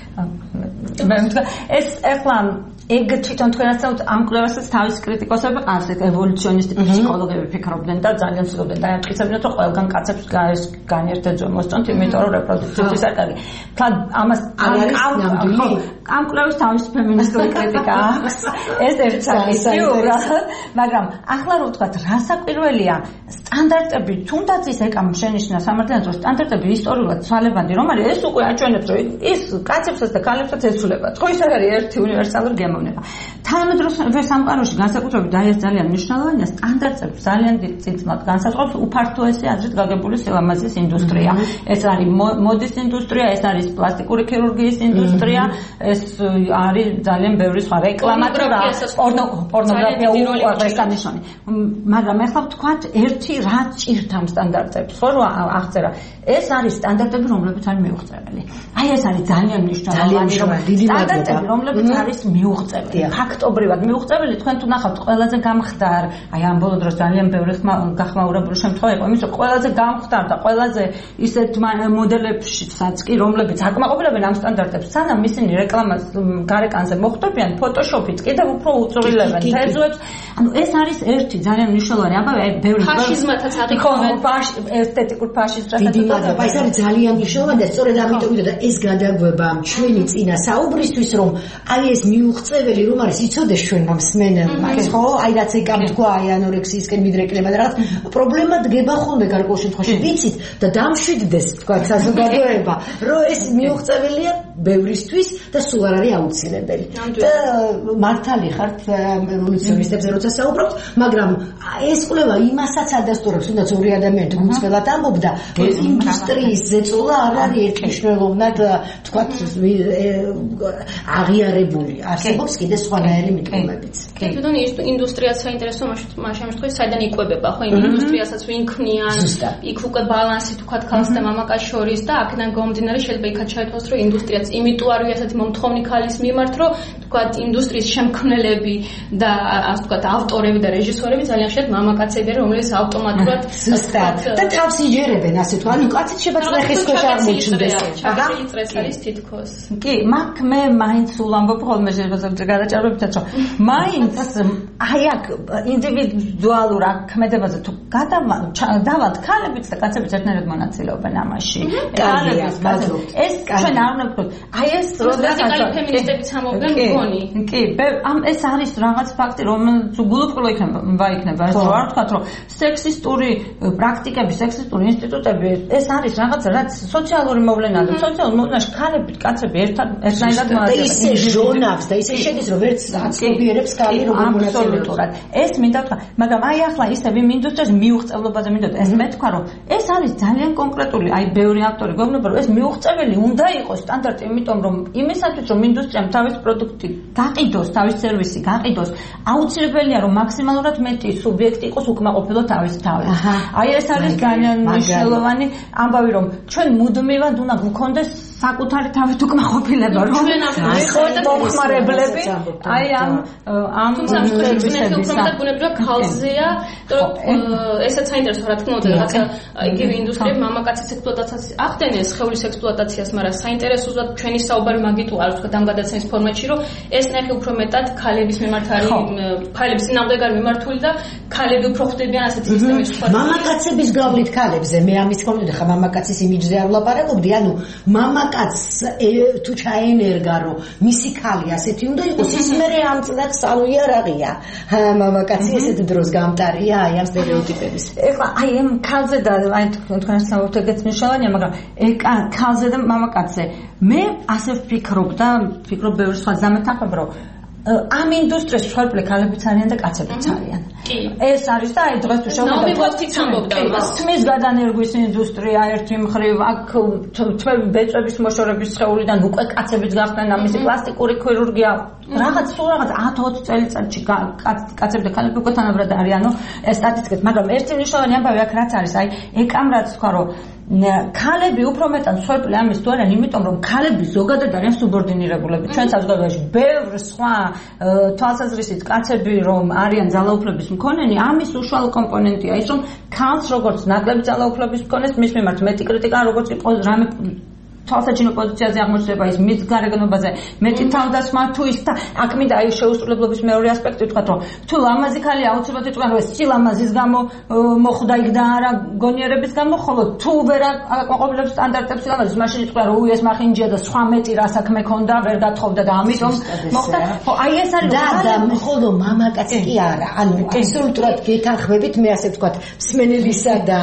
K: მე მითხრა ეს ახლა ეგ თვითონ თქვენაც ამ კვლევასაც თავის კრიტიკოსები ყავს ეს ევოლუციონისტი ფსიქოლოგები ფიქრობდნენ და ძალიან ცდილობდნენ დაემტკიცებინათ რომ ყველგან კაცებს გარეს განერთე ძო მოსწონთ იმიტომ რომ რეპროდუქციის არ კარგი თან ამას ამ კვლევის თავის ფემინისტური კრიტიკა აქვს ეს ერთ საკითხი უბრალოდ მაგრამ ახლა რო ვთქვათ რა საკვირველია სტანდარტები თუნდაც ის ეკამ შენიშნა სამართლიანად რომ სტანდარტები ისტორიულად ცვალებადი რომ არის ეს უკვე აჩვენებს რომ ის კაცებსაც და ქალებსაც ეცვლებათ ხო ის არ არის ერთი უნივერსალური გემოვნება თანამედროვე სამყაროში განსაკუთრებით და ეს ძალიან მნიშვნელოვანია სტანდარტებს ძალიან დიდ წინწმად განსაზღვრავს უფართოესი აზრით გაგებული სილამაზის ინდუსტრია ეს არის მოდის ინდუსტრია ეს არის პლასტიკური ქირურგიის ინდუსტრია ეს არის ძალიან ბევრი სხვა რეკლამატორია პორნოგრაფია უყვარს დანიშნული მაგრამ ახლა ვთქვათ ერთი რა ჭირთ ამ სტანდარტებს ხო რომ აღწერა ეს არის სტანდარტები რომლებიც არის მიუღწეველი აი ეს არის ძალიან მნიშვნელოვანი სტანდარტები რომლებიც არის მიუღწეველი ფაქტ ფაქტობრივად მიუღწეველი თქვენ თუ ნახავთ ყველაზე გამხდარ აი ამ ბოლო დროს ძალიან ბევრი გახმაურებული შემთხვევა იყო იმის რომ ყველაზე გამხდარ და ყველაზე ისეთ მოდელებშიც კი რომლებიც აკმაყოფილებენ ამ სტანდარტებს სანამ ისინი რეკლამას გარეკანზე მოხვდებიან ფოტოშოპიც კიდევ უფრო უწვრილებენ თეზოებს ანუ ეს არის ერთი ძალიან მნიშვნელოვანი ამბავი აი ბევრი
F: ფაშიზმათაც აღიქვამენ
K: ესთეტიკურ ფაშიზმსაც
E: დიდი მადლობა ეს არის ძალიან მნიშვნელოვანი და სწორედ ამიტომ ვიდოდა ეს გადაგვება ჩვენი წინა საუბრისთვის რომ აი ეს მიუღწეველი რომ არის იცოდეს ჩვენ მსმენელმა ხო აი რაც ეკამ თქვა აი ანორექსიისკენ მიდრეკილება და რაღაც პრობლემა დგება ხოლმე გარკვეულ შემთხვევაში ვიცით და დამშვიდდეს თქვა საზოგადოება რომ ეს მიუღწეველია ბევრისთვის და სულ არ არის აუცილებელი და მართალი ხართ რევოლუციონისტებზე როცა საუბრობთ მაგრამ ეს კვლევა იმასაც ადასტურებს თუნდაც ორი ადამიანი გულწრფელად ამბობდა რომ ინდუსტრიის ზეწოლა არ არის ერთმნიშვნელოვნად თქვა აღიარებული არსებობს კიდე სხვანაირი მიტოვებიც
F: კი თვითონ ინდუსტრიაც საინტერესო მას შემთხვევაში საიდან იკვებება ხო იმ ინდუსტრიასაც ვინ ქმნიან იქ უკვე ბალანსი თქვა ქალს და მამაკაცს შორის და აქედან გამომდინარე შეიძლება იქაც ჩაითვალოს რომ ინდუსტრიაც იმიტომ არის ასეთი მომთხოვნი ქალის მიმართ რომ თქვა ინდუსტრიის შემქმნელები და ასე თქვა ავტორები და რეჟისორები ძალიან ხშირად მამაკაცები რომლებიც ავტომატურად
E: ზუსტად და თავს იჯერებენ ასე თუ ანუ კაციც შეიძლება ხეს ქვეშ აღმოჩნდეს
F: ჩაკეტილი წრეს არის თითქოს
K: კი მაგ მე მაინც სულ ამბობ ხოლმე შეიძლება გადაჭარბებითაც რომ მაინც აი აქ ინდივიდუალურ ქმედებაზე თუ გადავალთ ქალებიც და კაცებიც ერთნაირად მონაწილეობენ ამაში ეს ჩვენ არ ვნებთ აი ეს
F: როდესაც ფემინისტებიც ამობდნენ მგონი
K: კი ამ ეს არის რაღაც ფაქტი რომელიც გულუბრყვილო იქნება იქნება ეს რა ვთქვა რომ სექსისტური პრაქტიკები სექსისტური ინსტიტუტები ეს არის რაღაც რაც სოციალური მოვლენაა და სოციალურ მოვლენაში ქალები კაცები ერთად ერთნაირად
E: მონაწილეობენ და ისე ჟონავს და ისე შედის რომ ერთ აცნობიერებს ქალი როგორ
K: აბსოლუტურად ეს მინდა თქვა მაგრამ აი ახლა ისევ იმ ინდუსტრიის მიუღწევლობაზე მინდოდა ეს მე თქვა რომ ეს არის ძალიან კონკრეტული აი ბევრი ავტორი გვეუბნება რომ ეს მიუღწეველი უნდა იყოს სტანდარტი იმიტომ რომ იმისათვის რომ ინდუსტრიამ თავის პროდუქტი გაყიდოს თავის სერვისი გაყიდოს აუცილებელია რომ მაქსიმალურად მეტი სუბიექტი იყოს უკმაყოფილო თავის თავის აი ეს არის ძალიან მნიშვნელოვანი ამბავი რომ ჩვენ მუდმივად უნდა გვქონდეს საკუთარი თავის უკმაყოფილება რომ მოხმარებლები აი ამ ამ
F: სერვისების ბუნებრივად ქალზეა რომ ესაც საინტერესო რა თქმა უნდა რაღაცა იგივე ინდუსტრიები მამაკაცის ექსპლუატაციას ახდენენ სხეულის ექსპლუატაციას მაგრამ საინტერესოა ჩვენი საუბარი მაგიტო არის თქვა ამ გადაცემის ფორმატში რომ ეს ნახე უფრო მეტად ქალების მიმართ არის ქალების წინააღმდეგ არის მიმართული და ქალები უფრო ხდებიან ასეთი სისტემის სხვა
E: მამაკაცების გავლით ქალებზე მე ამის კონკრეტულად ხა მამაკაცის იმიჯზე არ ვლაპარაკობდი ანუ მამაკაცს თუ ჩაენერგა რომ მისი ქალი ასეთი უნდა იყოს ის მე ამ წლად სალუი არ აღია მამაკაცი ესეთ დროს გამტარია აი ამ სტერეოტიპების
K: ეხლა აი ამ ქალზე და აი თქვენ საუბრობთ ეგეც მნიშვნელოვანია მაგრამ ქალზე და მამაკაცზე მე ასე ვფიქრობ და ვფიქრობ ბევრი სხვა ზამეთახებ რომ ამ ინდუსტრიის მსხვერპლი ქალებიც არიან და კაცებიც არიან. ეს არის და აი დღეს თუ შევხედავთ თმის გადანერგვის ინდუსტრია ერთი მხრივ აქ თმები ბეწვების მოშორების სხეულიდან უკვე კაცებიც გახდნენ ამისი პლასტიკური ქირურგია რაღაც სულ რაღაც ათ ოცი წელიწადში კაცები და ქალები უკვე თანაბრად არიანო ეს სტატისტიკით მაგრამ ერთი მნიშვნელოვანი ამბავი აქ რაც არის აი ეკამ რაც თქვა რომ ქალები უფრო მეტად მსხვერპლი ამის თუ არიან იმიტომ რომ ქალები ზოგადად არიან სუბორდინირებულები ჩვენ საზოგადოებაში ბევრი სხვა თვალსაზრისით კაცები რომ არიან ძალაუფლების მქონენი ამის უშუალო კომპონენტია ის რომ ქალს როგორც ნაკლები ძალაუფლების მქონეს მის მიმართ მეტი კრიტიკა როგორც იყო რამე თვალსაჩინო პოზიციაზე აღმოჩნდება ის მის გარეგნობაზე მეტი თავდასხმა თუ ის და აქ მინდა აი შეუსრულებლობის მეორე ასპექტი ვთქვათ რომ თუ ლამაზი ქალი აუცილებლად იტყვიან რომ ეს სილამაზის გამო მოხვდა იქ და არა გონიერების გამო ხოლო თუ ვერ აკმაყოფილებს სტანდარტებს სილამაზის მაშინ იტყვიან რომ უი ეს მახინჯია და სხვა მეტი რა საქმე ქონდა ვერ გათხოვდა და ამიტომ მოხდა ხო აი ეს არის
E: და და ხოლო მამაკაცი კი არა ანუ აბსოლუტურად გეთანხმებით მე ასე ვთქვათ მსმენელისა და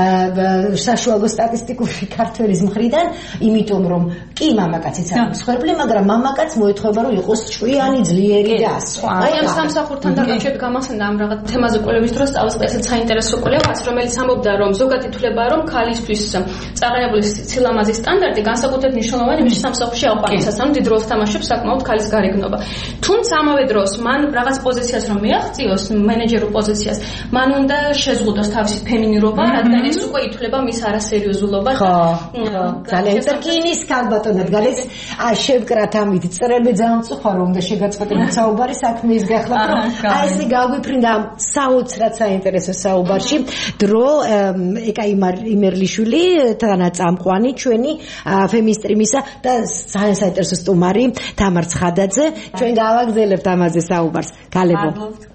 E: საშუალო სტატისტიკური ქართველის მხრიდან იმიტომ რომ კი მამაკაციც არის მსხვერპლი, მაგრამ მამაკაც მოეთხოვება რომ იყოს ჭვიანი, ძლიერი და სხვა.
F: აი ამ სამსახურთან დაკავშირებით გამახსენდა ამ რაღაც თემაზე კვლევის დროს დავასწრე ესეც საინტერესო კვლევაც, რომელიც ამბობდა რომ ზოგადი თვლებაა რომ ქალისთვის წაყენებული სილამაზის სტანდარტი განსაკუთრებით მნიშვნელოვანი მის სამსახურში აყვანისას, ანუ დიდ როლს თამაშობს საკმაოდ ქალის გარეგნობა. თუმცა ამავე დროს მან რაღაც პოზიციას რომ მიაღწიოს, მენეჯერულ პოზიციას, მან უნდა შეზღუდოს თავისი ფემინირობა, რადგან ეს უკვე ითვლება მის არასერიოზულობას.
E: ხო, ძალიან რკინის ქალბატონად გალეს შევკრათ ამით წერები ძალიან წუხარო უნდა შეგაწყვეტინოთ საუბარი საქმის გახლა რომ აი ესე გავიფრინდა საოცრად საინტერესო საუბარში დრო ეკაი იმერლიშვილი თანაწამყვანი ჩვენი ფემისტრიმისა და ძალიან საინტერესო სტუმარი თამარ ცხადაძე ჩვენ გავაგზავნებთ ამაზე საუბარს გალებო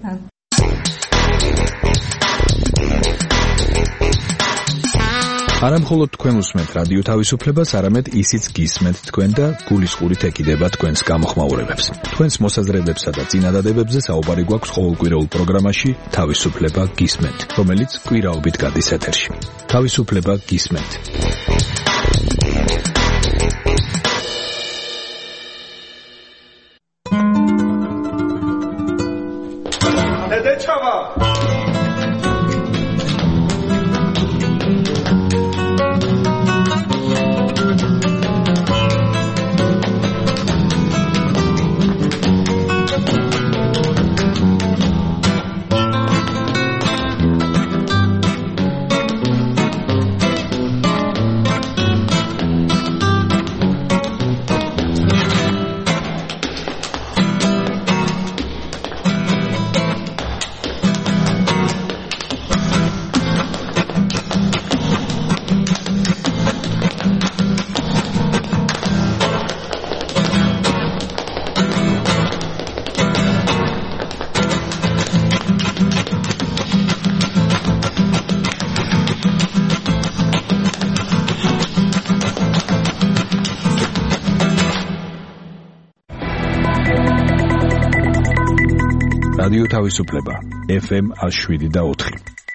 D: არა მხოლოდ თქვენ უსმენთ რადიო თავისუფლებას, არამედ ისიც გისმენთ თქვენ და გულისყურით ეკიდება თქვენს გამოხმაურებებს. თქვენს მოსაზრებებსა და წინადადებებზე საუბარი გვაქვს ყოველკვირეულ პროგრამაში თავისუფლება გისმენთ, რომელიც კვირაობით გადის ეთერში. თავისუფლება გისმენთ. რადიო თავისუფლება ეფ ემ შვიდ და ოთხი.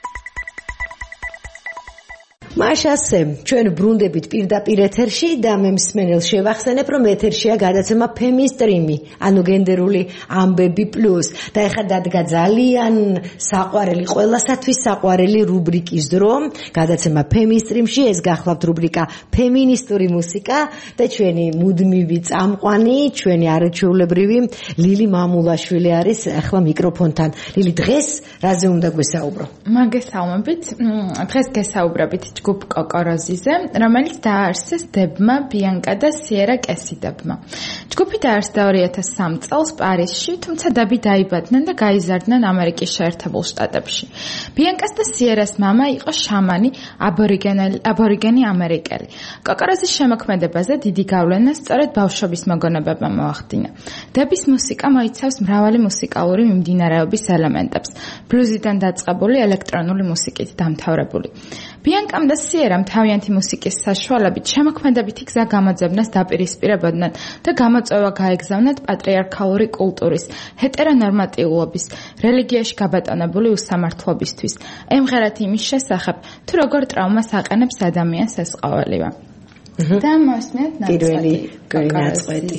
E: მაშასე ჩვენ ბრუნდებით პირდაპირ ეთერში და მე მსმენელს შევახსენებ რომ ეთერშია გადაცემა ფემისტრიმი ანუ გენდერული ამბები პლუს და ეხლა დადგა ძალიან საყვარელი ყველასათვის საყვარელი რუბრიკის დრო გადაცემა ფემისტრიმში ეს გახლავთ რუბრიკა ფემინისტური მუსიკა და ჩვენი მუდმივი წამყვანი ჩვენი არაჩვეულებრივი ლილი მამულაშვილი არის ახლა მიკროფონთან. ლილი დღეს რაზე უნდა გვესაუბრო?
L: მაგესალმებით. დღეს გესაუბრებით ჯგუფ კოკოროზიზე, რომელიც დააარსეს დებმა ბიანკა და სიერა კესიდებმა. ჯგუფი დაარსდა ორი ათას სამი წელს პარიზში, თუმცა დები დაიბადნენ და გაიზარდნენ ამერიკის შეერთებულ შტატებში. ბიანკას და სიერას მამა იყო შამანი, აბორიგენი ამერიკელი. კოკოროზის შემოქმედებაზე დიდი გავლენა სწორედ ბავშვობის მოგონებებმა მოახდინა. დების მუსიკა მოიცავს მრავალი მუსიკალური მიმდინარეობის ელემენტებს, ბლუზიდან დაწყებული ელექტრონული მუსიკით დამთავრებული. ბიანკამ და სიერამ თავიანთი მუსიკის საშუალებით შემოქმედებითი გზა გამოძებნას დაპირისპირებოდნენ და გამოწვევა გაეგზავნათ პატრიარქალური კულტურის, ჰეტერონორმატიულობის, რელიგიაში გაბატონებული უსამართლობისთვის. ემღერათ იმის შესახებ, თუ როგორ ტრაუმას აყენებს ადამიანს ეს ყოველივე. და მოსმენთ
E: პირველი ნაწყვეტი.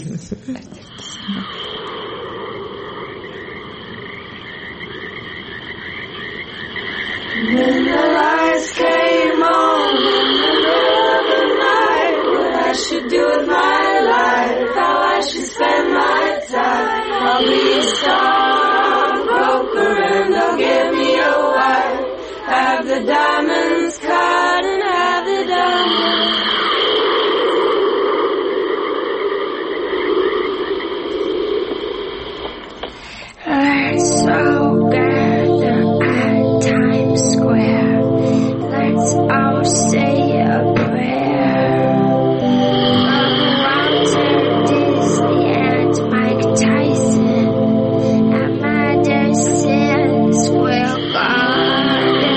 M: When the lights came on in the middle of the night, what I should do with my life, how I should spend my time. I'll be a stockbroker and they'll give me a wife. Have the diamonds cut and have the diamonds. Let's all gather at Times Square. Let's all say a prayer. From Walter Disney and Mike Tyson at Madison Square Garden.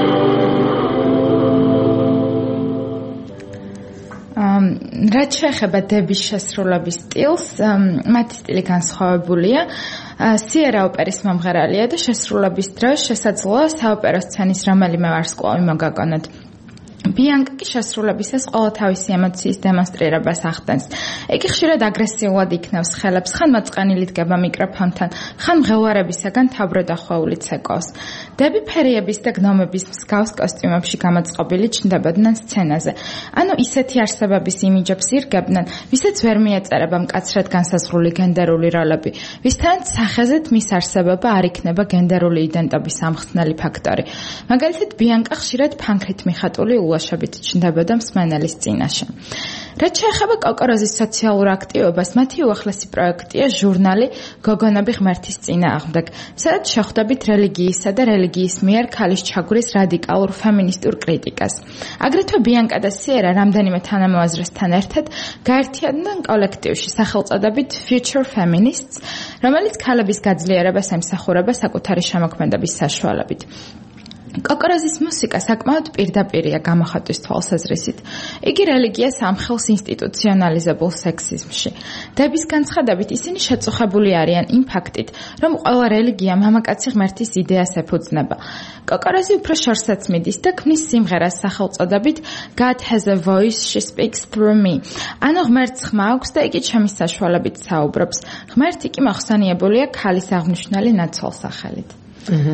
L: Um, რაც შეეხება დების შესრულების სტილს, მათი სტილი განსხვავებულია. სიერა ოპერის მომღერალია და შესრულების დროს შესაძლოა საოპერო სცენის რომელიმე ვარსკვლავი მოგაგონოთ. ბიანკა კი შესრულებისას ყველა თავისი ემოციის დემონსტრირებას ახდენს. იგი ხშირად აგრესიულად იქნევს ხელებს, ხან მოწყენილი დგება მიკროფონთან, ხან მღელვარებისაგან თავბროდ ახვეული ცეკავს. დები ფერიების და გნომების მსგავს კოსტიუმებში გამოწყობილი ჩნდებოდნენ სცენაზე. ანუ ისეთი არსებების იმიჯებს ირგებდნენ, ვისაც ვერ მიეწერება მკაცრად განსაზღვრული გენდერული როლები, ვისთანაც სახეზეთ მის არსებობა არ იქნება გენდერული იდენტობის ამხსნელი ფაქტორი. მაგალითად, ბიანკა ხშირად ფანქრით მიხატული ულაშებით ჩნდებოდა მსმენელის წინაშე. რაც შეეხება კოკოროზის სოციალურ აქტივობას, მათი უახლესი პროექტია ჟურნალი გოგონები ღმერთის წინააღმდეგ, სადაც შეხვდებით რელიგიისა და რელიგიის მიერ ქალის ჩაგვრის რადიკალურ ფემინისტურ კრიტიკას. აგრეთვე ბიანკა და სიერა რამდენიმე თანამოაზრესთან ერთად გაერთიანდნენ კოლექტივში სახელწოდებით Future Feminists, რომელიც ქალების გაძლიერებას ემსახურება საკუთარი შემოქმედების საშუალებით. კოკოროზის მუსიკა საკმაოდ პირდაპირია გამოხატვის თვალსაზრისით. იგი რელიგიას ამხელს ინსტიტუციონალიზებულ სექსიზმში. დების განცხადებით ისინი შეწუხებული არიან იმ ფაქტით, რომ ყველა რელიგია მამაკაცი ღმერთის იდეას ეფუძნება. კოკოროზი უფრო შორსაც მიდის და ქმნის სიმღერას სახელწოდებით God has a voice, she speaks through me. ანუ ღმერთს ხმა აქვს და იგი ჩემის საშუალებით საუბრობს. ღმერთი კი მოხსენიებულია ქალის აღნიშნული ნაცვალსახელით. აჰა.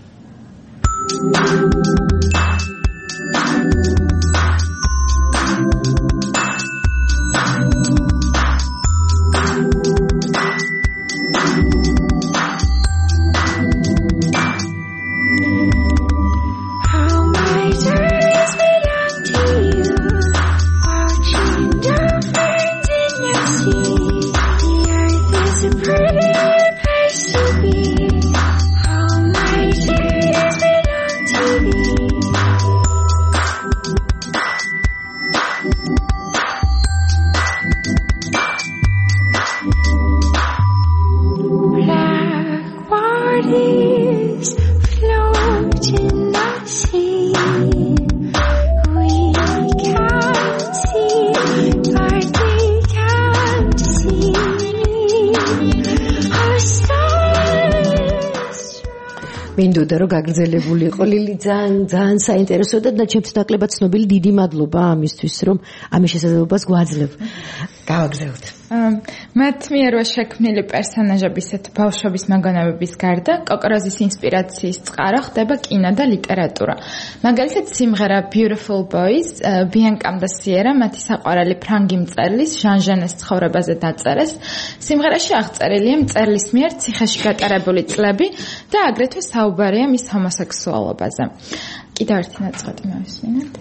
L: მინდოდა რომ გაგრძელებული იყო ლილი ძალიან ძალიან საინტერესოა და ჩემს ნაკლებად ცნობილი დიდი მადლობა ამისთვის რომ ამის შესაძლებლობას გვაძლევ. გავაგზავნოთ. მათ მიერვე შექმნილი პერსონაჟების ესეთ ბავშვობის მოგონებების გარდა კოკოროზის ინსპირაციის წყარო ხდება კინო და ლიტერატურა. მაგალითად სიმღერა Beautiful Boys ბიანკამ და სიერა მათი საყვარელი ფრანგი მწერლის ჟან ჟენეს ცხოვრებაზე დაწერეს. სიმღერაში აღწერილია მწერლის მიერ ციხეში გატარებული წლები და აგრეთვე საუბარია მის ჰომოსექსუალობაზე. კიდევ ერთი ნაწყვეტი მოვისმინოთ.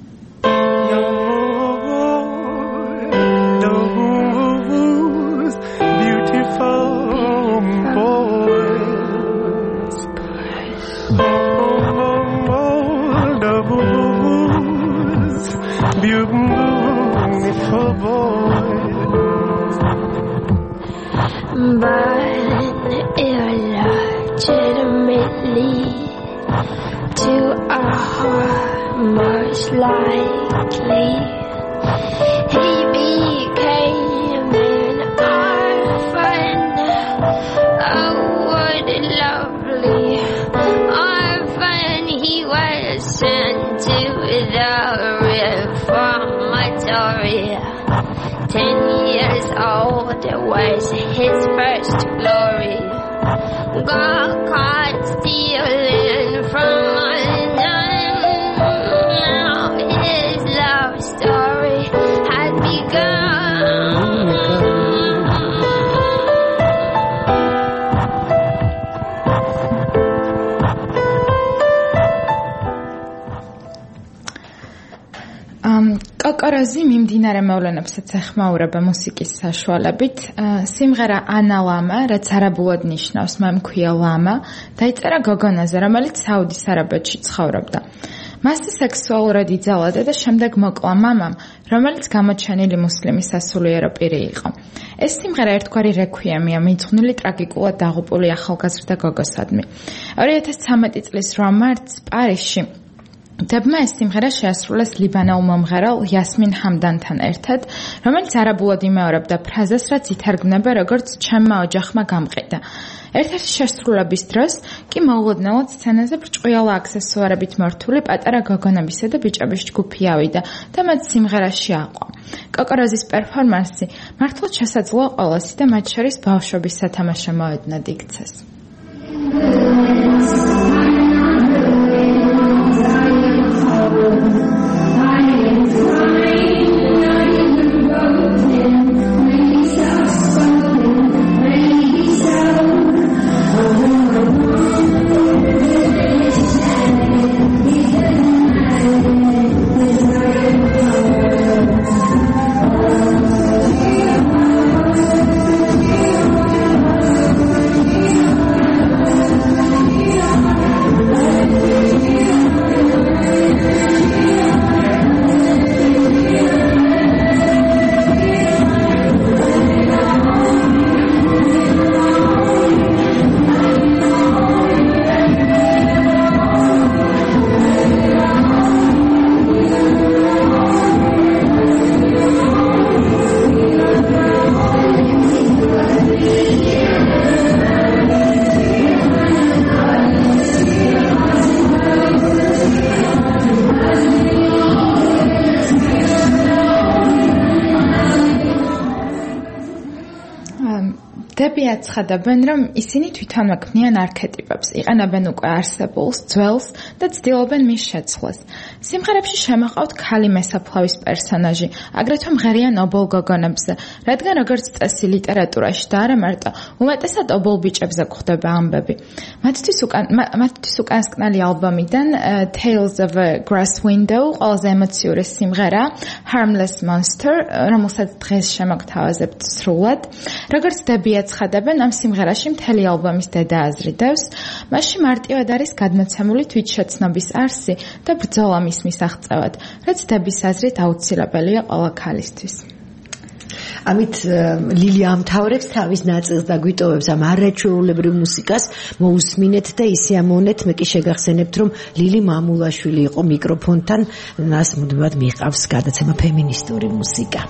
M: Beautiful boys. But illegitimately to our heart most likely he became an orphan. Oh, what a lovely orphan he was sent to the reformatory. Ten years old was his first glory. Got caught stealing from undone. Now his love story had begun.
L: კოკოროზი მიმდინარე მოვლენებსაც ეხმაურება მუსიკის საშუალებით. სიმღერა ანა ლამა, რაც არაბულად ნიშნავს მე მქვია ლამა, დაიწერა გოგონაზე, რომელიც საუდის არაბეთში ცხოვრობდა. მასზე სექსუალურად იძალადა და შემდეგ მოკლა მამამ, რომელიც გამოჩენილი მუსლიმი სასულიერო პირი იყო. ეს სიმღერა ერთგვარი რექვიემია მიძღვნილი ტრაგიკულად დაღუპული ახალგაზრდა გოგოსადმი. ორი ათას ცხრამეტი წლის რვა მარტს პარიზში დებმა ეს სიმღერა შეასრულეს ლიბანელ მომღერალ იასმინ ჰამდანთან ერთად, რომელიც არაბულად იმეორებდა ფრაზას, რაც ითარგმნება როგორც ჩემმა ოჯახმა გამყიდა. ერთ-ერთი შესრულების დროს კი მოულოდნელად სცენაზე ბრჭყვიალა აქსესუარებით მორთული პატარა გოგონებისა და ბიჭების ჯგუფი ავიდა და მათ სიმღერაში აყვა. კოკოროზის პერფორმანსი მართლაც შესაძლოა ყველასი და მათ შორის ბავშვობის სათამაშო მოედნად იქცეს. დები აცხადებენ, რომ ისინი თვითონვე ქმნიან არქეტიპებს, იყენებენ უკვე არსებულს, ძველს და ცდილობენ მის შეცვლას. სიმღერებში შემოყავთ ქალი მესაფლავის პერსონაჟი, აგრეთვე მღერიან ობოლ გოგონებზე, რადგან როგორც წესი ლიტერატურაში და არა მარტო, უმეტესად ობოლ ბიჭებზე გვხვდება ამბები. მათთვის უკან მათთვის უკანასკნელი ალბომიდან Tales of a Grass Window ყველაზე ემოციური სიმღერა Harmless Monster, რომელსაც დღეს შემოგთავაზებთ სრულად. როგორც დები აცხადებენ, ამ სიმღერაში მთელი ალბომის დედა აზრი დევს, მასში მარტივად არის გადმოცემული თვითშეცნობის არსი და ბრძოლა მის მისაღწევად, რაც დების აზრით აუცილებელია ყველა ქალისთვის.
E: ამით ლილი ამთავრებს თავის ნაწილს და გვიტოვებს ამ არაჩვეულებრივ მუსიკას მოусმინეთ და ისე ამოვნეთ. მე კი შეგახსენებთ, რომ ლილი მამულაშვილი იყო მიკროფონთან, მას მუდმივად მიჰყავს გადაცემა ფემინისტური მუსიკა.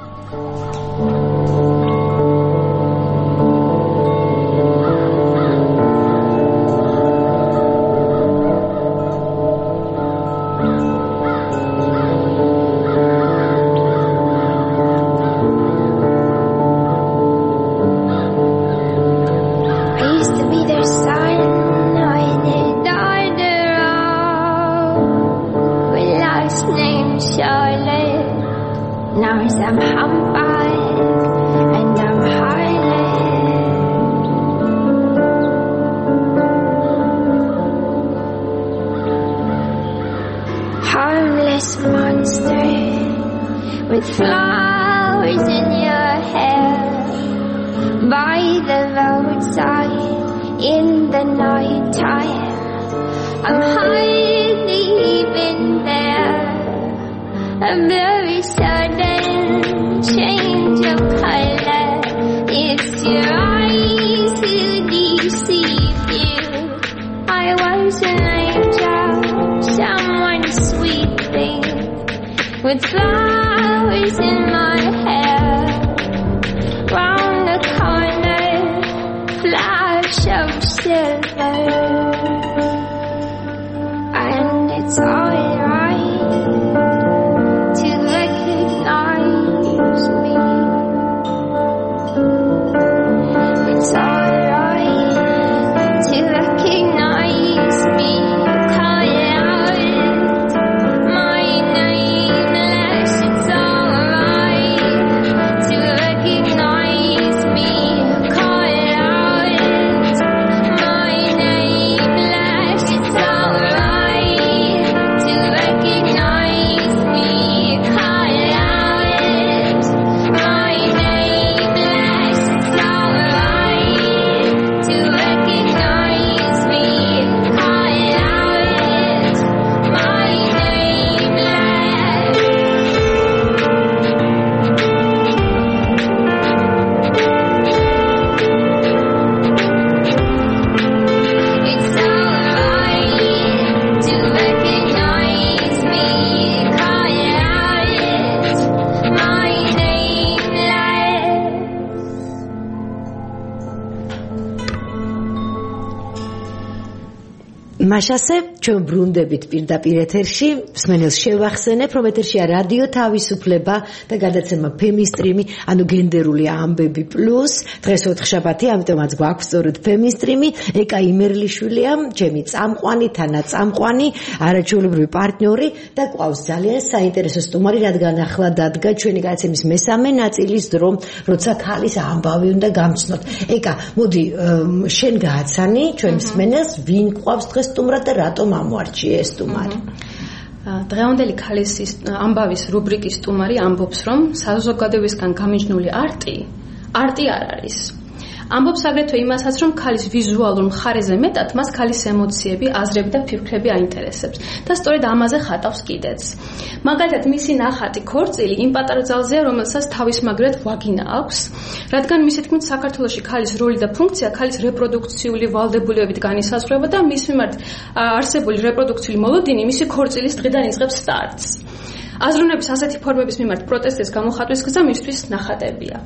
E: მაშასე ჩვენ ბრუნდებით პირდაპირ ეთერში, მსმენელს შევახსენებ, რომ ეთერშია რადიო თავისუფლება და გადაცემა ფემისტრიმი, ანუ გენდერული ამბები პლუს. დღეს ოთხშაბათი, ამიტომაც გვაქვს სწორედ ფემისტრიმი. ეკა იმერლიშვილია, ჩემი წამყვანი, თანა წამყვანი, არაჩვეულებრივი პარტნიორი და ყავს ძალიან საინტერესო სტუმარი, რადგან ახლა დადგა ჩვენი გადაცემის მესამე ნაწილის დრო, როცა ქალის ამბავი უნდა გამცნოთ. ეკა, მოდი შენ გააცანი ჩვენ მსმენელს, ვინ ყავს დღეს სტუმრად და რატომ ამოარჩიე ეს სტუმარი?
F: დღევანდელი ქალის ამბავის რუბრიკის სტუმარი ამბობს, რომ საზოგადოებისგან გამიჯნული არტი არტი არ არის. ამბობს აგრეთვე იმასაც, რომ ქალის ვიზუალურ მხარეზე მეტად მას ქალის ემოციები, აზრები და ფიქრები აინტერესებს და სწორედ ამაზე ხატავს კიდეც. მაგალითად, მისი ნახატი ქორწილი იმ პატარა ძალზეა, რომელსაც თავისმაგრად ვაგინა აქვს, რადგან მისი თქმით საქართველოში ქალის როლი და ფუნქცია ქალის რეპროდუქციული ვალდებულებებით განისაზღვრება და მის მიმართ არსებული რეპროდუქციული მოლოდინი მისი ქორწილის დღიდან იწყებს სტარტს. აზროვნების ასეთი ფორმების მიმართ პროტესტის გამოხატვის გზა მისთვის ნახატებია.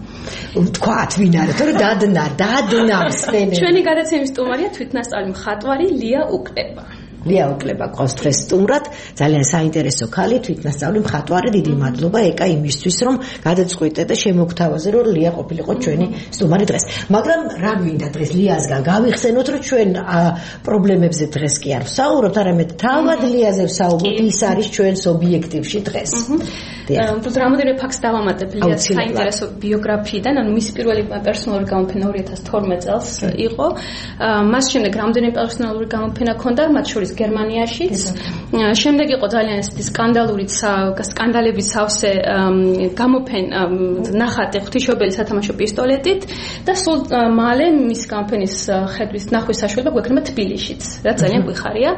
E: თქვათ ვინ არის, თორე დადნა, დადნა მსმენელი.
F: ჩვენი გადაცემის სტუმარია თვითნასწავლი მხატვარი ლია უკრება.
E: ლია ოკლება ყავს დღეს სტუმრად, ძალიან საინტერესო ქალი, თვითნასწავლი მხატვარი, დიდი მადლობა ეკა იმისთვის, რომ გადაწყვიტე და შემოგთავაზე, რომ ლია ყოფილიყო ჩვენი სტუმარი დღეს. მაგრამ რა გვინდა დღეს ლიასგან გავიხსენოთ, რომ ჩვენ პრობლემებზე დღეს კი არ ვსაუბრობთ, არამედ თავად ლიაზე ვსაუბრობთ, ის არის ჩვენს ობიექტივში დღეს.
F: უბრალოდ რამოდენიმე ფაქტს დავამატებ ლიას საინტერესო ბიოგრაფიიდან, ანუ მისი პირველი პერსონალური გამოფენა ორი ათას თორმეტ წელს იყო. მას შემდეგ რამოდენიმე პერსონალური გამოფენა ჰქონდა, მათ შორის გერმანიაშიც. შემდეგ იყო ძალიან ესეთი სკანდალური სკანდალების სავსე გამოფენა ნახატი ღვთისმშობელი სათამაშო პისტოლეტით და სულ მალე მის გამოფენის ხედვის ნახვის საშუალება გვექნება თბილისშიც, რაც ძალიან გვიხარია.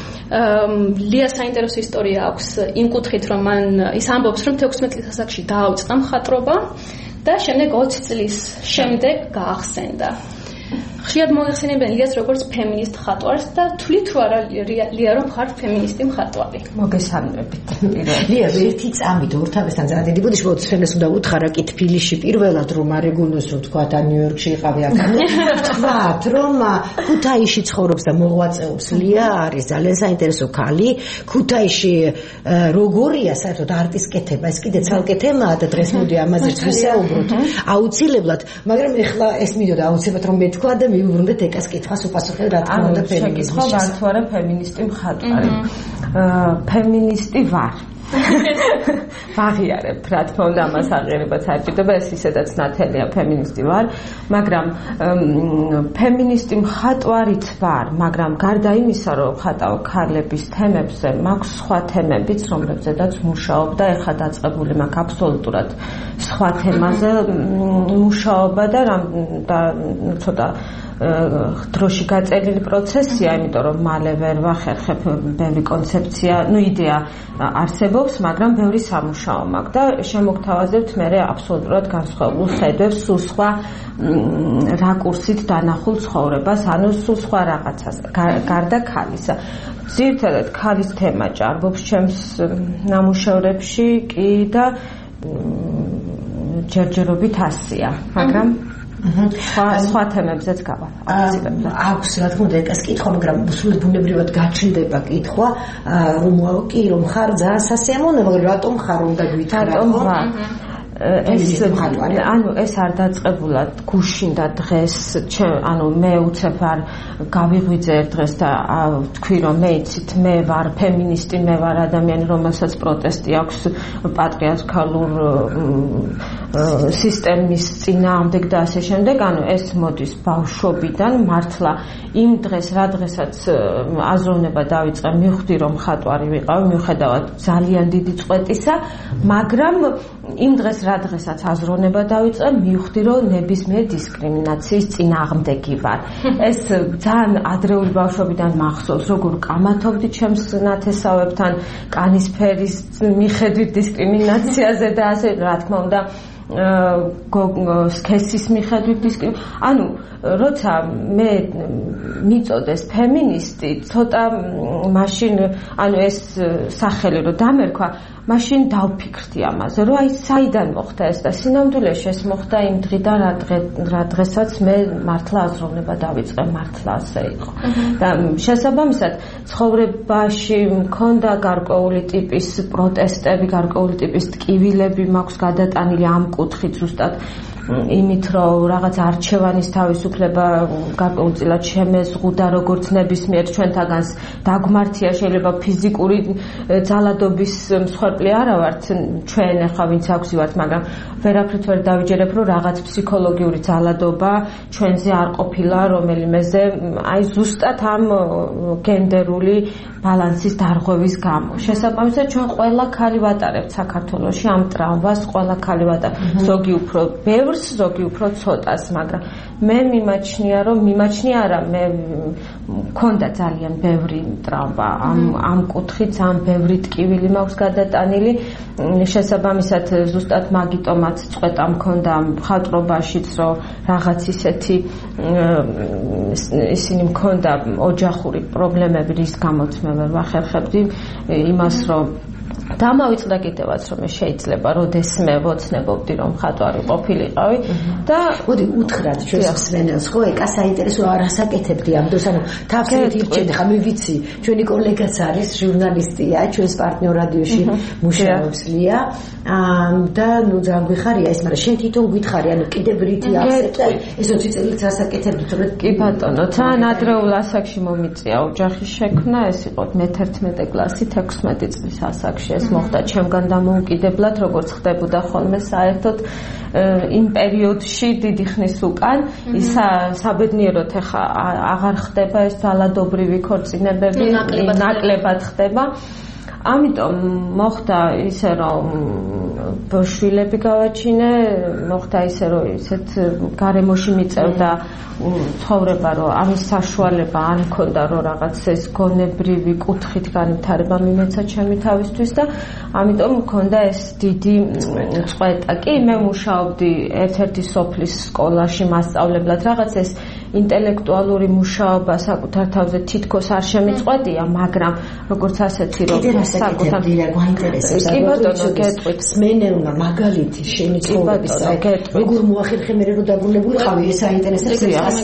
F: ლია საინტერესო ისტორია აქვს იმ კუთხით, რომ მან ის ამბობს, რომ თექვსმეტ წლის ასაკში დააუწყა მხატვრობა და შემდეგ ოცი წლის შემდეგ გაახსენდა. ხშირად მოიხსენებენ ლიას როგორც ფემინისტ მხატვარს და თვლით თუ არა ლია რომ ხარ ფემინისტი მხატვარი?
K: მოგესალმებით.
E: ლია ერთი წამით ორთავესთან ძალიან დიდი ბუდიში მოწესენეს უნდა უთხრა კი თბილისში პირველად რომ არეგულოს რო თქვა და ნიუ-იორკში იყავი აქ. თქვათ რომ ქუთაისში ცხოვრობს და მოღვაწეობს ლია არის ძალიან საინტერესო ქალი. ქუთაისში როგორია საერთოდ არტის კეთება? ეს კიდე ცალკე თემაა და დღეს მოდი ამაზეც ვისაუბროთ. აუცილებლად, მაგრამ ეხლა ეს მინდოდა აუცილებლად რომ მეთქვა და მიუბრუნდეთ ეკას კითხვას უპასუხებ რა თქმა უნდა ფემინიზმის.
K: ხო, ვარ თუ არა ფემინისტი მხატვარი. ფემინისტი ვარ. ვაღიარებ, რა თქმა უნდა, ამას აღიარებაც არ ჭირდება, ეს ისედაც ნათელია, ფემინისტი ვარ, მაგრამ ფემინისტი მხატვარიც ვარ, მაგრამ გარდა იმისა, რომ ხატავ ქალების თემებზე, მაქვს სხვა თემებიც, რომლებზედაც მუშაობ და ეხლა დაწყებული მაქვს აბსოლუტურად სხვა თემაზე მუშაობა და და ცოტა დროში გაწელილი პროცესია, იმიტომ რომ მალე ვერ ვახერხებ ბევრი კონცეფცია, ну იდეა არსებობს, მაგრამ ბევრი სამუშაო მაქვს და შემოგთავაზებთ მე აბსოლუტურად განსხვავებულ ხედვებს, სულ სხვა რაკურსით დანახულ ცხოვრებას, ანუ სულ სხვა რაღაცას, გარდა ქალისა. ძირითადად ქალის თემა ჭარბობს ჩემს ნამუშევრებში კი და ჯერჯერობით ასია, მაგრამ სხვა თემებზეც გავა.
E: აქვს რა თქმა უნდა ეკას კითხვა, მაგრამ სულ ბუნებრივად გაჩნდება კითხვა, რომ კი რომ ხარ ძალიან სასიამოვნო, მაგრამ რატომ ხარ უნდა გვითხრა?
K: რატომ ვარ? ეს ანუ ეს არ დაწყებულად გუშინ და დღეს ანუ მე უცებ არ გავიღვიძე ერთ დღეს და თქვი რომ მე იცით მე ვარ ფემინისტი, მე ვარ ადამიანი რომელსაც პროტესტი აქვს პატრიარქალურ სისტემის წინააღმდეგ და ასე შემდეგ. ანუ ეს მოდის ბავშვობიდან მართლა იმ დღეს რა დღესაც აზროვნება დავიწყე, მივხვდი რომ მხატვარი ვიყავი მიუხედავად ძალიან დიდი წვეტისა, მაგრამ იმ დღეს რა დღესაც აზროვნება დავიწყე, მივხვდი რომ ნებისმიერ დისკრიმინაციის წინააღმდეგი ვარ. ეს ძალიან ადრეული ბავშვობიდან მახსოვს, როგორ კამათობდი ჩემს ნათესავებთან კანის ფერის მიხედვით დისკრიმინაციაზე და ასე რა თქმა უნდა სქესის მიხედვით დისკრიმინაცია. ანუ როცა მე მიწოდეს ფემინისტი, ცოტა მაშინ ანუ ეს სახელი რო დამერქვა, მაშინ დავფიქრდი ამაზე, რომ აი საიდან მოხდა ეს და სინამდვილეში ეს მოხდა იმ დღიდან რა დღესაც მე მართლა აზროვნება დავიწყე, მართლა ასე იყო. და შესაბამისად ცხოვრებაში მქონდა გარკვეული ტიპის პროტესტები, გარკვეული ტიპის ტკივილები მაქვს გადატანილი ამ კუთხით ზუსტად იმით რომ რაღაც არჩევანის თავისუფლება გარკვეულწილად შემეზღუდა როგორც ნებისმიერ ჩვენთაგანს დაგმართია, შეიძლება ფიზიკური ძალადობის მსხვერპლი არა ვართ ჩვენ ახლა ვინც აქვს ვართ, მაგრამ ვერაფრით ვერ დავიჯერებ რომ რაღაც ფსიქოლოგიური ძალადობა ჩვენზე არ ყოფილა რომელიმეზე აი ზუსტად ამ გენდერული ბალანსის დარღვევის გამო. შესაბამისად ჩვენ ყველა ქალი ვატარებთ საქართველოში ამ ტრავმას, ყველა ქალი ვატარებთ, ზოგი უფრო ბევრს, ზოგი უფრო ცოტას, მაგრამ მე მიმაჩნია რომ მიმაჩნია არა, მე მქონდა ძალიან ბევრი ტრავმა ამ ამ კუთხით, ძალიან ბევრი ტკივილი მაქვს გადატანილი. შესაბამისად ზუსტად მაგიტომაც წვეტა მქონდა მხატვრობაშიც, რომ რაღაც ისეთი ისინი მქონდა ოჯახური პრობლემები, რის გამოც მე ვერ ვახერხებდი იმას, რომ
N: დამავიწყდა კიდევაც რომ შეიძლება როდესმე ვოცნებობდი რომ მხატვარი ყოფილიყავი და
E: მოდი უთხრათ ჩვენს მსმენელს ხო ეკა საინტერესო არასაკეთებდი ამ დროს ანუ თავსით ირჩენდი ხა მე ვიცი ჩვენი კოლეგაც არის ჟურნალისტია ჩვენს პარტნიორ რადიოში მუშაობს ლია და ნუ ძალიან გვიხარია ეს მაგრამ შენ თვითონ გვითხარი ანუ კიდევ რითი ახსენე ეს ოცი წელიწადს ასაკეთებდი თორე
N: კი ბატონო თან ადრეულ ასაკში მომიწია ოჯახის შექმნა ეს იყო მეთერთმეტე კლასი თექვსმეტი წლის ასაკში ეს მოხდა ჩემგან დამოუკიდებლად როგორც ხდებოდა ხოლმე საერთოდ იმ პერიოდში დიდი ხნის უკან ის საბედნიეროდ ეხა აღარ ხდება ეს ძალადობრივი ქორწინებები ნაკლებად ხდება ამიტომ მოხდა ისე რომ ბოშვილები გავაჩინე მოხდა ისე რომ ისეთ გარემოში მიწევდა ცხოვრება რომ ამის საშუალება არ მქონდა რომ რაღაც ეს გონებრივი კუთხით განვითარება მიმეცა ჩემი თავისთვის და ამიტომ მქონდა ეს დიდი წყვეტა კი მე მუშაობდი ერთ-ერთი სოფლის სკოლაში მასწავლებლად რაღაც ეს ინტელექტუალური მუშაობა საკუთარ თავზე თითქოს არ შემიწყვეტია მაგრამ როგორც ასეთი რომ
E: საკუთარ გვაინტერესებს
N: კი ბატონო გეტყვით
E: სმენელმა მაგალითი შენი ცხოვრების როგორ მოახერხე მე რომ დაბრუნებულიყავი ეს აინტერესებს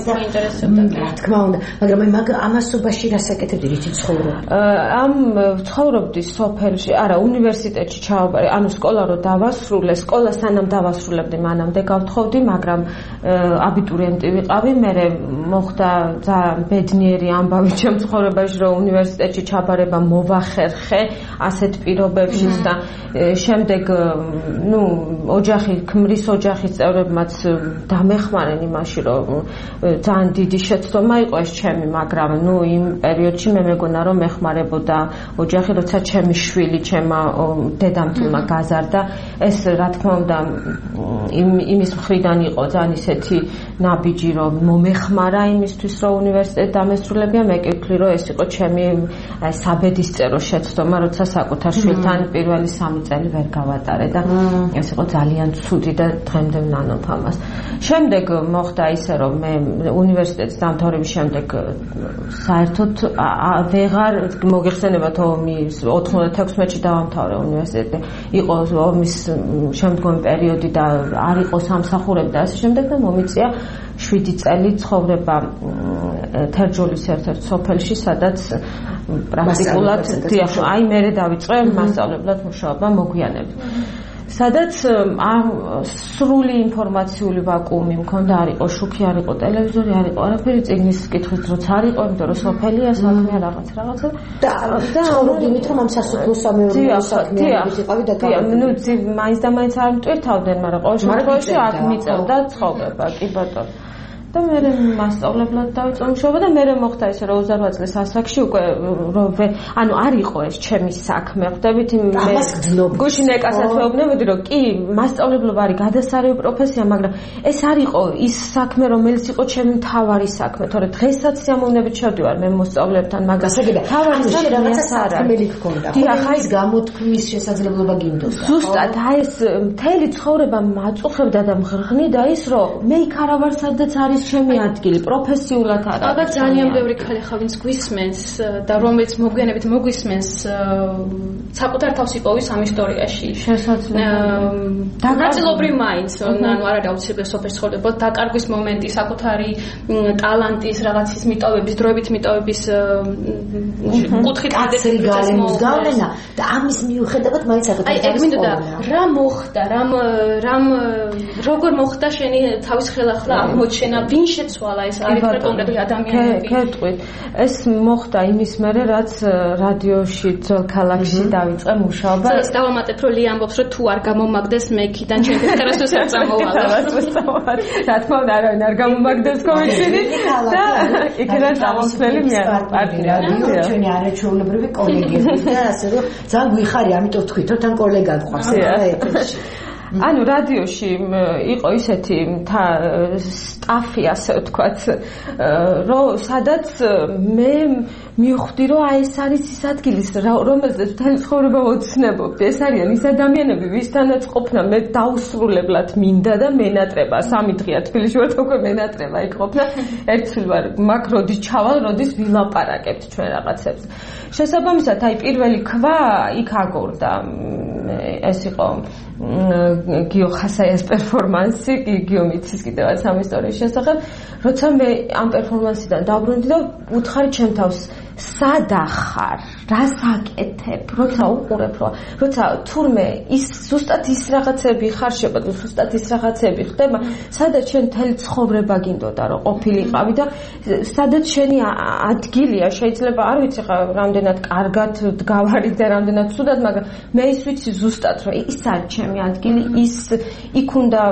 E: რა თქმა უნდა მაგრამ მე ამასობაში რასაკეთებდი რითი ცხოვრობ
N: ამ ცხოვრობდი სოფელში არა უნივერსიტეტში ჩავაბარე ანუ სკოლა რო დავასრულე სკოლა სანამ დავასრულებდი მანამდე გავთხოვდი მაგრამ აბიტურიენტი ვიყავი მე მოხდა ძალიან ბედნიერი ამბავი ჩემ ცხოვრებაში რომ უნივერსიტეტში ჩაბარება მოვახერხე ასეთ პირობებშიც და შემდეგ ნუ ოჯახი ქმრის ოჯახის წევრებმაც დამეხმარენ იმაში რომ ძალიან დიდი შეცდომა იყო ეს ჩემი მაგრამ ნუ იმ პერიოდში მე მეგონა რომ ეხმარებოდა ოჯახი როცა ჩემი შვილი ჩემმა დედამთილმა გაზარდა ეს რა თქმა უნდა იმის მხრიდან იყო ძალიან ისეთი ნაბიჯი რომ მომეხმარა იმისთვის რომ უნივერსიტეტი დამესრულებია მე კი ვქლი რომ ეს იყო ჩემი აი საბედისწერო შეცდომა როცა საკუთარ შვილთან პირველი სამი წელი ვერ გავატარე და ეს იყო ძალიან ცუდი და დღემდე ვნანობ ამას შემდეგ მოხდა ისე რომ მე უნივერსიტეტის დამთავრების შემდეგ საერთოდ ვეღარ მოგეხსენებათ ომის ოთხმოცდათექვსმეტში დავამთავრე უნივერსიტეტი იყო ომის შემდგომი პერიოდი და არ იყო სამსახურები და ასე შემდეგ და მომიწია შვიდი წელი ცხოვრება თერჯოლის ერთ-ერთ სოფელში სადაც პრაქტიკულად აი მე დავიწყე მასწავლებლად მუშაობა მოგვიანებით სადაც სრული ინფორმაციული ვაკუუმი მქონდა არ იყო შუქი არ იყო ტელევიზორი არ იყო არაფერი წიგნის კითხვის დროც არ იყო იმიტომ რომ სოფელია საქმე რაღაც რაღაცა
E: და ცხოვრობდი მით რომ ამ სასოფლო სამეურნეო საქმეებით იყავი და
N: ნუ მაინც და მაინც არ მტვირთავდნენ მაგრამ ყოველ შემთხვევაში აქ მიწევდა ცხოვრება კი ბატონო და მე მასწავლებლად დავიწყე მუშაობა და მე მოხდა ისე რომ ოცდარვა წლის ასაკში უკვე რომ ანუ არ იყო ეს ჩემი საქმე ხვდებით მე გუშინ ეკასაც ვეუბნებოდი რომ კი მასწავლებლობა არის გადასარევი პროფესია მაგრამ ეს არ იყო ის საქმე რომელიც იყო ჩემი მთავარი საქმე თორე დღესაც სიამოვნებით შევდივარ მე მოსწავლეებთან მაგრამ
E: თავარი რაღაცა საქმელი გქონდა ხო ის გამოთქმის შესაძლებლობა გინდოდა
N: ზუსტად აი ეს მთელი ცხოვრება მაწუხებდა და მღრღნიდა ის რომ მე იქ არ ვარ სადაც არის ჩემი ადგილი პროფესიულად არა.
F: ალბათ ძალიან ბევრი ხალხი ხა ვინც გვისმენს და რომელიც მოგვიანებით მოგვისმენს საკუთარ თავს იპოვის ამ ისტორიაში.
N: შესაძლოა.
F: ნაწილობრივ მაინც, ანუ არ არის აუცილებელი სოფლის ცხოვრება, დაკარგვის მომენტი, საკუთარი ტალანტის, რაღაცის მიტოვების, დროებით მიტოვების კუთხით
E: გადაწყვეტილების გავლენა და ამის მიუხედავად მაინც საკუთარ თავს იპოვა.
F: რა მოხდა, რამ რამ როგორ მოხდა შენი თავის ხელახლა აღმოჩენა ვინ შეცვალა ეს არის კონკრეტული ადამიანები
N: გეტყვით ეს მოხდა იმის მერე რაც რადიოში ძველ ქალაქში დავიწყე მუშაობა
F: ეს დავამატებ რომ ლია ამბობს რომ თუ არ გამომაგდეს მე იქიდან ჩემს ტერასოს არ წამოვალ
N: რა თქმა უნდა არავინ არ გამომაგდეს კომიტეტი და იქიდან წამოსვლელი მე
E: პარტნიორი ჩვენი არაჩვეულებრივი კოლეგები და ასე რომ ძალიან გვიხარია ამიტომ თქვით რომ თან კოლეგა გყავს ეთერში
N: ანუ რადიოში იყო ისეთი სტაფი ასე ვთქვათ რომ სადაც მე მივხვდი რომ აი ეს არის ის ადგილი რომელზეც მთელი ცხოვრება ოცნებობდი ეს არიან ის ადამიანები ვისთანაც ყოფნა მე დაუსრულებლად მინდა და მენატრება სამი დღეა თბილისში ვარ უკვე მენატრება იქ ყოფნა ერთხელ ვარ მაგ როდის ჩავალ როდის ვილაპარაკებთ ჩვენ რაღაცებს შესაბამისად აი პირველი ქვა იქ აგორდა ეს იყო გიო ხასაიას პერფორმანსი გიო მიცის კიდევაც ამ ისტორიის შესახებ როცა მე ამ პერფორმანსიდან დაბრუნდი და უთხარი ჩემ თავს სად ახარ რას აკეთებ როცა უყურებ რომ როცა თურმე ის ზუსტად ის რაღაცები ხარშება თუ ზუსტად ის რაღაცები ხდება სადაც შენ მთელი ცხოვრება გინდოდა რომ ყოფილიყავი და სადაც შენი ადგილია შეიძლება არ ვიცი ხა რამდენად კარგად დგავარი და რამდენად ცუდად მაგრამ მე ის ვიცი ზუსტად რომ ის არის ჩემი ადგილი ის იქ უნდა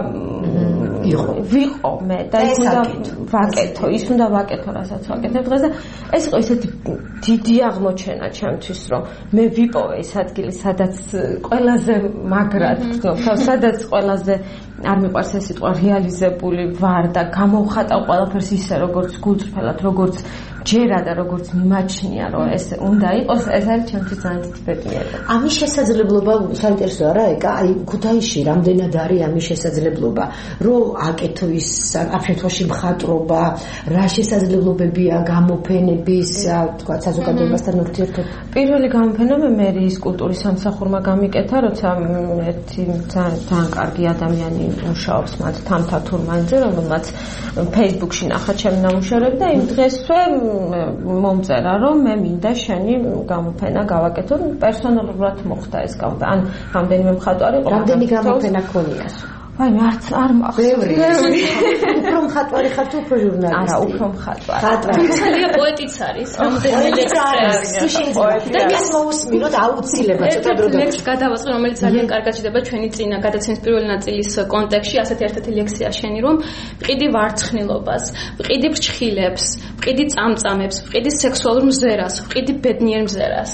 N: ვიყო მე და ის უნდა ვაკეთო ის უნდა ვაკეთო რასაც ვაკეთებ დღეს და ეს იყო ესეთი დიდი აღმოჩენა ჩემთვის რომ მე ვიპოვე ეს ადგილი სადაც ყველაზე მაგრად ვთქვი სადაც ყველაზე არ მიყვარს ეს სიტყვა რეალიზებული ვარ და გამოვხატავ ყველაფერს ისე როგორც გულწრფელად როგორც ჯერა და როგორც მიმაჩნია რომ ეს უნდა იყოს ეს არის ჩემთვის ძალიან დიდი ბედნიერება
E: ამის შესაძლებლობა საინტერესო არა ეკა აი ქუთაისში რამდენად არის ამის შესაძლებლობა რომ აკეთო ის ამ შემთხვევაში მხატვრობა რა შესაძლებლობებია გამოფენების თქვა საზოგადოებასთან ურთიერთობა
N: პირველი გამოფენა მე მერის კულტურის სამსახურმა გამიკეთა როცა ერთი ძალიან კარგი ადამიანი მუშაობს მათ თამთა თურმანიძე რომელმაც Facebook-ში ნახა ჩემი ნამუშევრები და იმ დღესვე მომწერა რომ მე მინდა შენი გამოფენა გავაკეთო პერსონალურად მოხდა ეს გამოფენა ან რამდენიმე მხატვარი იყო
E: რამდენი გამოფენა ქონია
N: აი მე არც არ მახსოვს
E: უფრო მხატვარი ხარ თუ უფრო ჟურნალისტი
N: არა უფრო მხატვარი
E: მხატვარი
F: ცალია პოეტიც არის რამდენიმე ლექსი
E: და ის მოусმინოთ აუცილებლად ცოტა დრო და
F: ლექსი გადავასწრო რომელიც ძალიან კარგად შედება ჩვენი წინა გადაცემის პირველი ნაწილის კონტექსტში ასეთი ერთ-ერთი ლექსია შენი რომ ვყიდი ვარცხნილობას ვყიდი ფრჩხილებს ვყიდი წამწამებს ვყიდი სექსუალურ მზერას ვყიდი ბედნიერ მზერას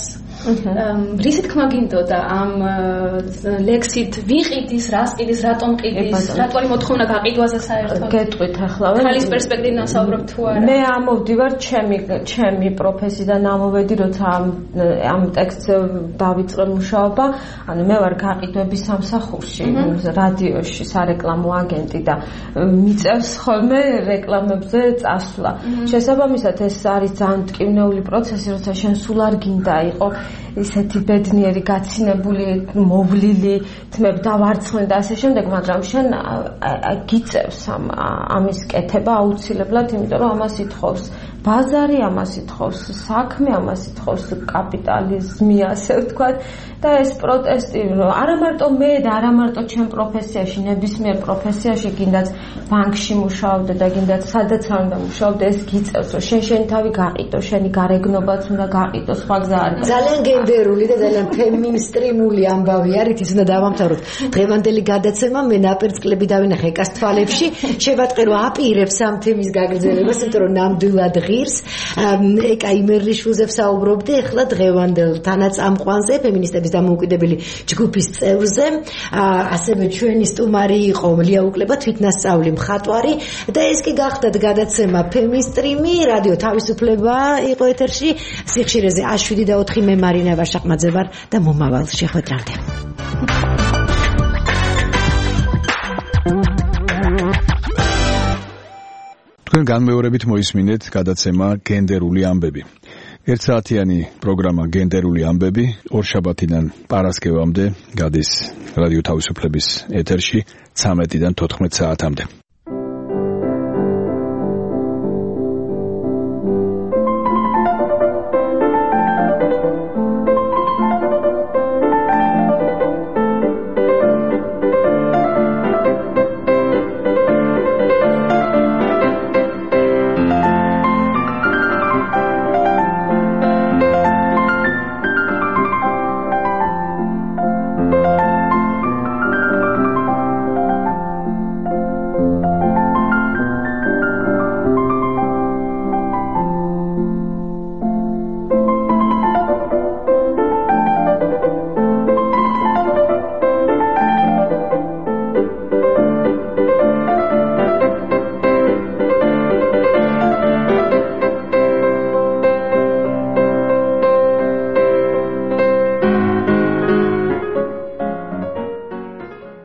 F: რისი თქმა გინდოდა ამ ლექსით ვიყიდის რას ყიდის რატომ ყიდის რატო მოთხოვნა გაყიდვაზე საერთოდ
N: გეტყვით ახლა
F: ხალის პერსპექტივიდან საუბრობ თუ არა
N: მე ამოვდივარ ჩემი ჩემი პროფესიიდან ამოვედი როცა ამ ტექსტზე დავიწყე მუშაობა ანუ მე ვარ გაყიდვების სამსახურში რადიოში სარეკლამო აგენტი და მიწევს ხოლმე რეკლამებზე წასვლა შესაბამისად ეს არის ძალიან მტკივნეული პროცესი როცა შენ სულ არ გინდა იყო ისეთი ბედნიერი გაცინებული მოვლილი თმებ დავარცხნე და ასე შემდეგ მაგრამ შენ გიწევს ამ ამის კეთება აუცილებლად იმიტომ რომ ამას ითხოვს ბაზარი ამას ითხოვს საქმე ამას ითხოვს კაპიტალიზმი ასე ვთქვათ და ეს პროტესტი არა მარტო მე და არა მარტო ჩემ პროფესიაში ნებისმიერ პროფესიაში გინდაც ბანკში მუშაობდე და გინდაც სადაც არ უნდა მუშაობდე ეს გიწევს რომ შენ შენი თავი გაყიდო შენი გარეგნობაც უნდა გაყიდო სხვა გზა არ არის
E: ძალიან გენდერული და ძალიან ფემინისტრიმული ამბავი არის ის უნდა დავამთავროთ დღევანდელი გადაცემა მე ნაპერწკლები დავინახე ეკას თვალებში შევატყე რომ აპირებს ამ თემის გაგრძელებას იმიტომ რომ ნამდვილად ღირს ეკა იმერლიშვილზე ვსაუბრობდი ახლა დღევანდელ თანაწამყვანზე ფემინისტების დამოუკიდებელი ჯგუფის წევრზე ასევე ჩვენი სტუმარი იყო ლია უკლება თვითნასწავლი მხატვარი და ეს კი გახდათ გადაცემა ფემინისტრიმი რადიო თავისუფლება იყო ეთერში სიხშირეზე შვიდი და ოთხი მე მარინა ვაშაყმაძე ვარ და მომავალ შეხვედრამდე
D: თქვენ განმეორებით მოისმინეთ გადაცემა გენდერული ამბები ერთსაათიანი პროგრამა გენდერული ამბები ორშაბათიდან პარასკევამდე გადის რადიო თავისუფლების ეთერში ცამეტიდან თოთხმეტ საათამდე